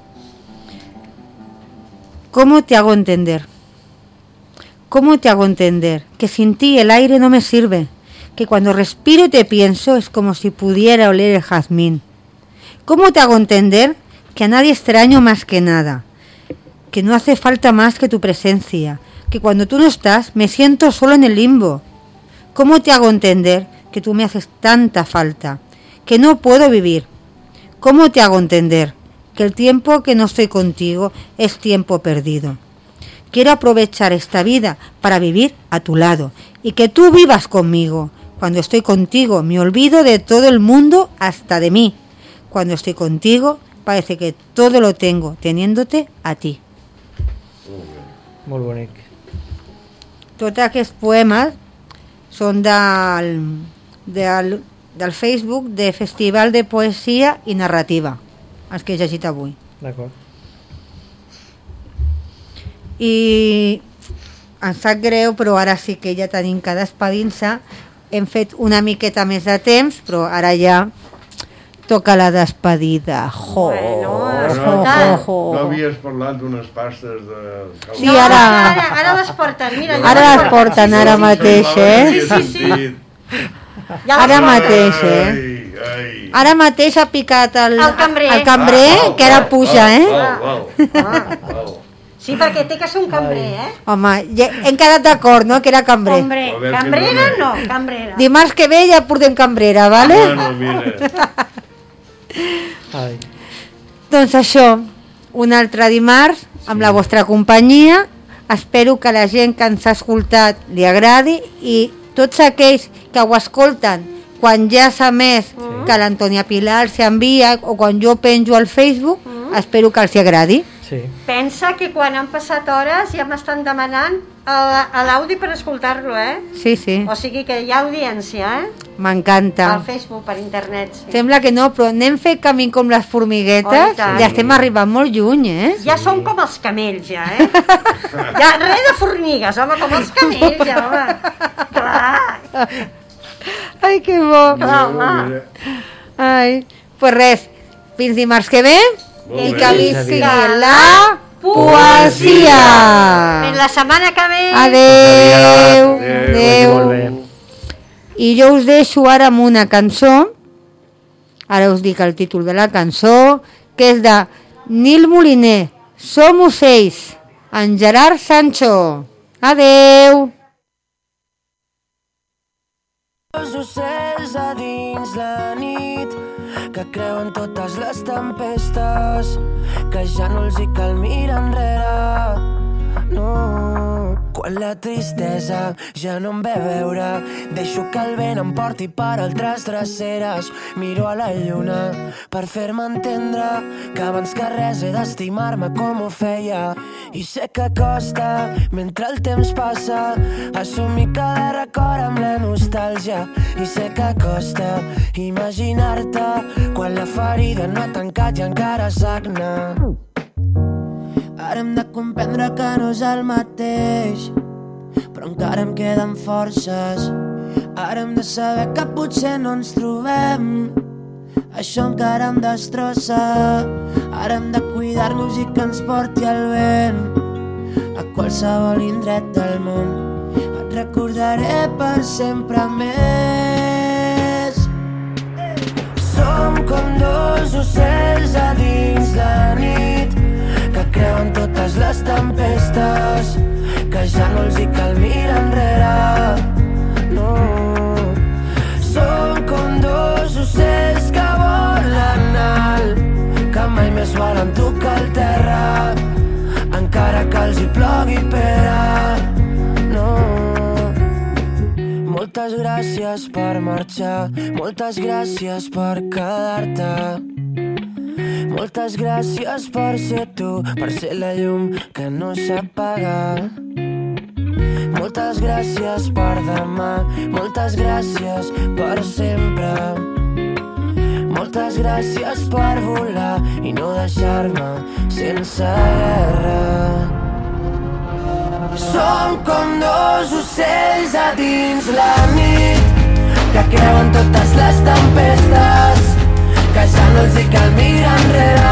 ¿Cómo te hago entender? ¿Cómo te hago entender? Que sin ti el aire no me sirve, que cuando respiro y te pienso es como si pudiera oler el jazmín. ¿Cómo te hago entender? Que a nadie extraño más que nada, que no hace falta más que tu presencia, que cuando tú no estás me siento solo en el limbo. ¿Cómo te hago entender? Que tú me haces tanta falta, que no puedo vivir. ¿Cómo te hago entender? Que el tiempo que no estoy contigo es tiempo perdido. Quiero aprovechar esta vida para vivir a tu lado y que tú vivas conmigo. Cuando estoy contigo me olvido de todo el mundo hasta de mí. Cuando estoy contigo parece que todo lo tengo teniéndote a ti. Molt bonic. Tots aquests poemes són del Facebook de Festival de Poesia i Narrativa, els que he llegit avui. D'acord. I em sap greu, però ara sí que ja tenim que despedir-se. Hem fet una miqueta més de temps, però ara ja toca la despedida. No havies parlat d'unes pastes de... Sí, ara les porten, mira. Ara les porten, ara mateix, Sí. Ara mateix, Ara mateix ha picat el cambrer, que ara puja, Sí, perquè té que ser un cambrer, Home, hem quedat d'acord, no?, que era cambrer. Cambrera no, cambrera. Dimarts que ve ja portem cambrera, vale? Bueno, mira. Doncs això, un altre dimarts amb la vostra companyia. Espero que la gent que ens ha escoltat li agradi i tots aquells que ho escolten quan ja s'ha emès que l'Antònia Pilar s'envia o quan jo penjo al Facebook, espero que els agradi. Sí. Pensa que quan han passat hores ja m'estan demanant l'Audi per escoltar-lo, Sí, sí. O sigui que hi ha audiència, M'encanta. Al Facebook, per internet, sí. Sembla que no, però anem fent camí com les formiguetes, ja estem arribant molt lluny, Ja som com els camells, ja, Ja, res de formigues, home, com els camells, ja, home. Clar. Ai, que bo. Clar, home. Ai, pues res, fins dimarts que ve i que visqui la poesia. Fins la setmana que ve. Adeu. Adeu. I jo us deixo ara amb una cançó, ara us dic el títol de la cançó, que és de Nil Moliner, Som ocells, en Gerard Sancho. Adeu. Els ocells a dins la nit que creuen totes les tempestes, que ja no els hi cal mirar enrere. No, quan la tristesa ja no em ve a veure, deixo que el vent em porti per altres dreceres. Miro a la lluna per fer-me entendre que abans que res he d'estimar-me com ho feia. I sé que costa, mentre el temps passa, assumir cada record amb la nostàlgia. I sé que costa imaginar-te quan la ferida no ha tancat i encara sagna. Ara hem de comprendre que no és el mateix, però encara em queden forces. Ara hem de saber que potser no ens trobem, això encara em destrossa. Ara hem de cuidar-nos i que ens porti el vent a qualsevol indret del món. Et recordaré per sempre més. Som com dos ocells a dins la nit que creuen totes les tempestes, que ja no els hi cal mirar enrere. No, som com dos ocells que volen alt, que mai més volen tocar el terra, encara que els hi plogui pera. No. Moltes gràcies per marxar, moltes gràcies per quedar-te, moltes gràcies per ser tu, per ser la llum que no s'apaga. Moltes gràcies per demà, moltes gràcies per sempre, moltes gràcies per volar i no deixar-me sense guerra. Som com dos ocells a dins la nit que creuen totes les tempestes, que ja no els hi cal mirar enrere.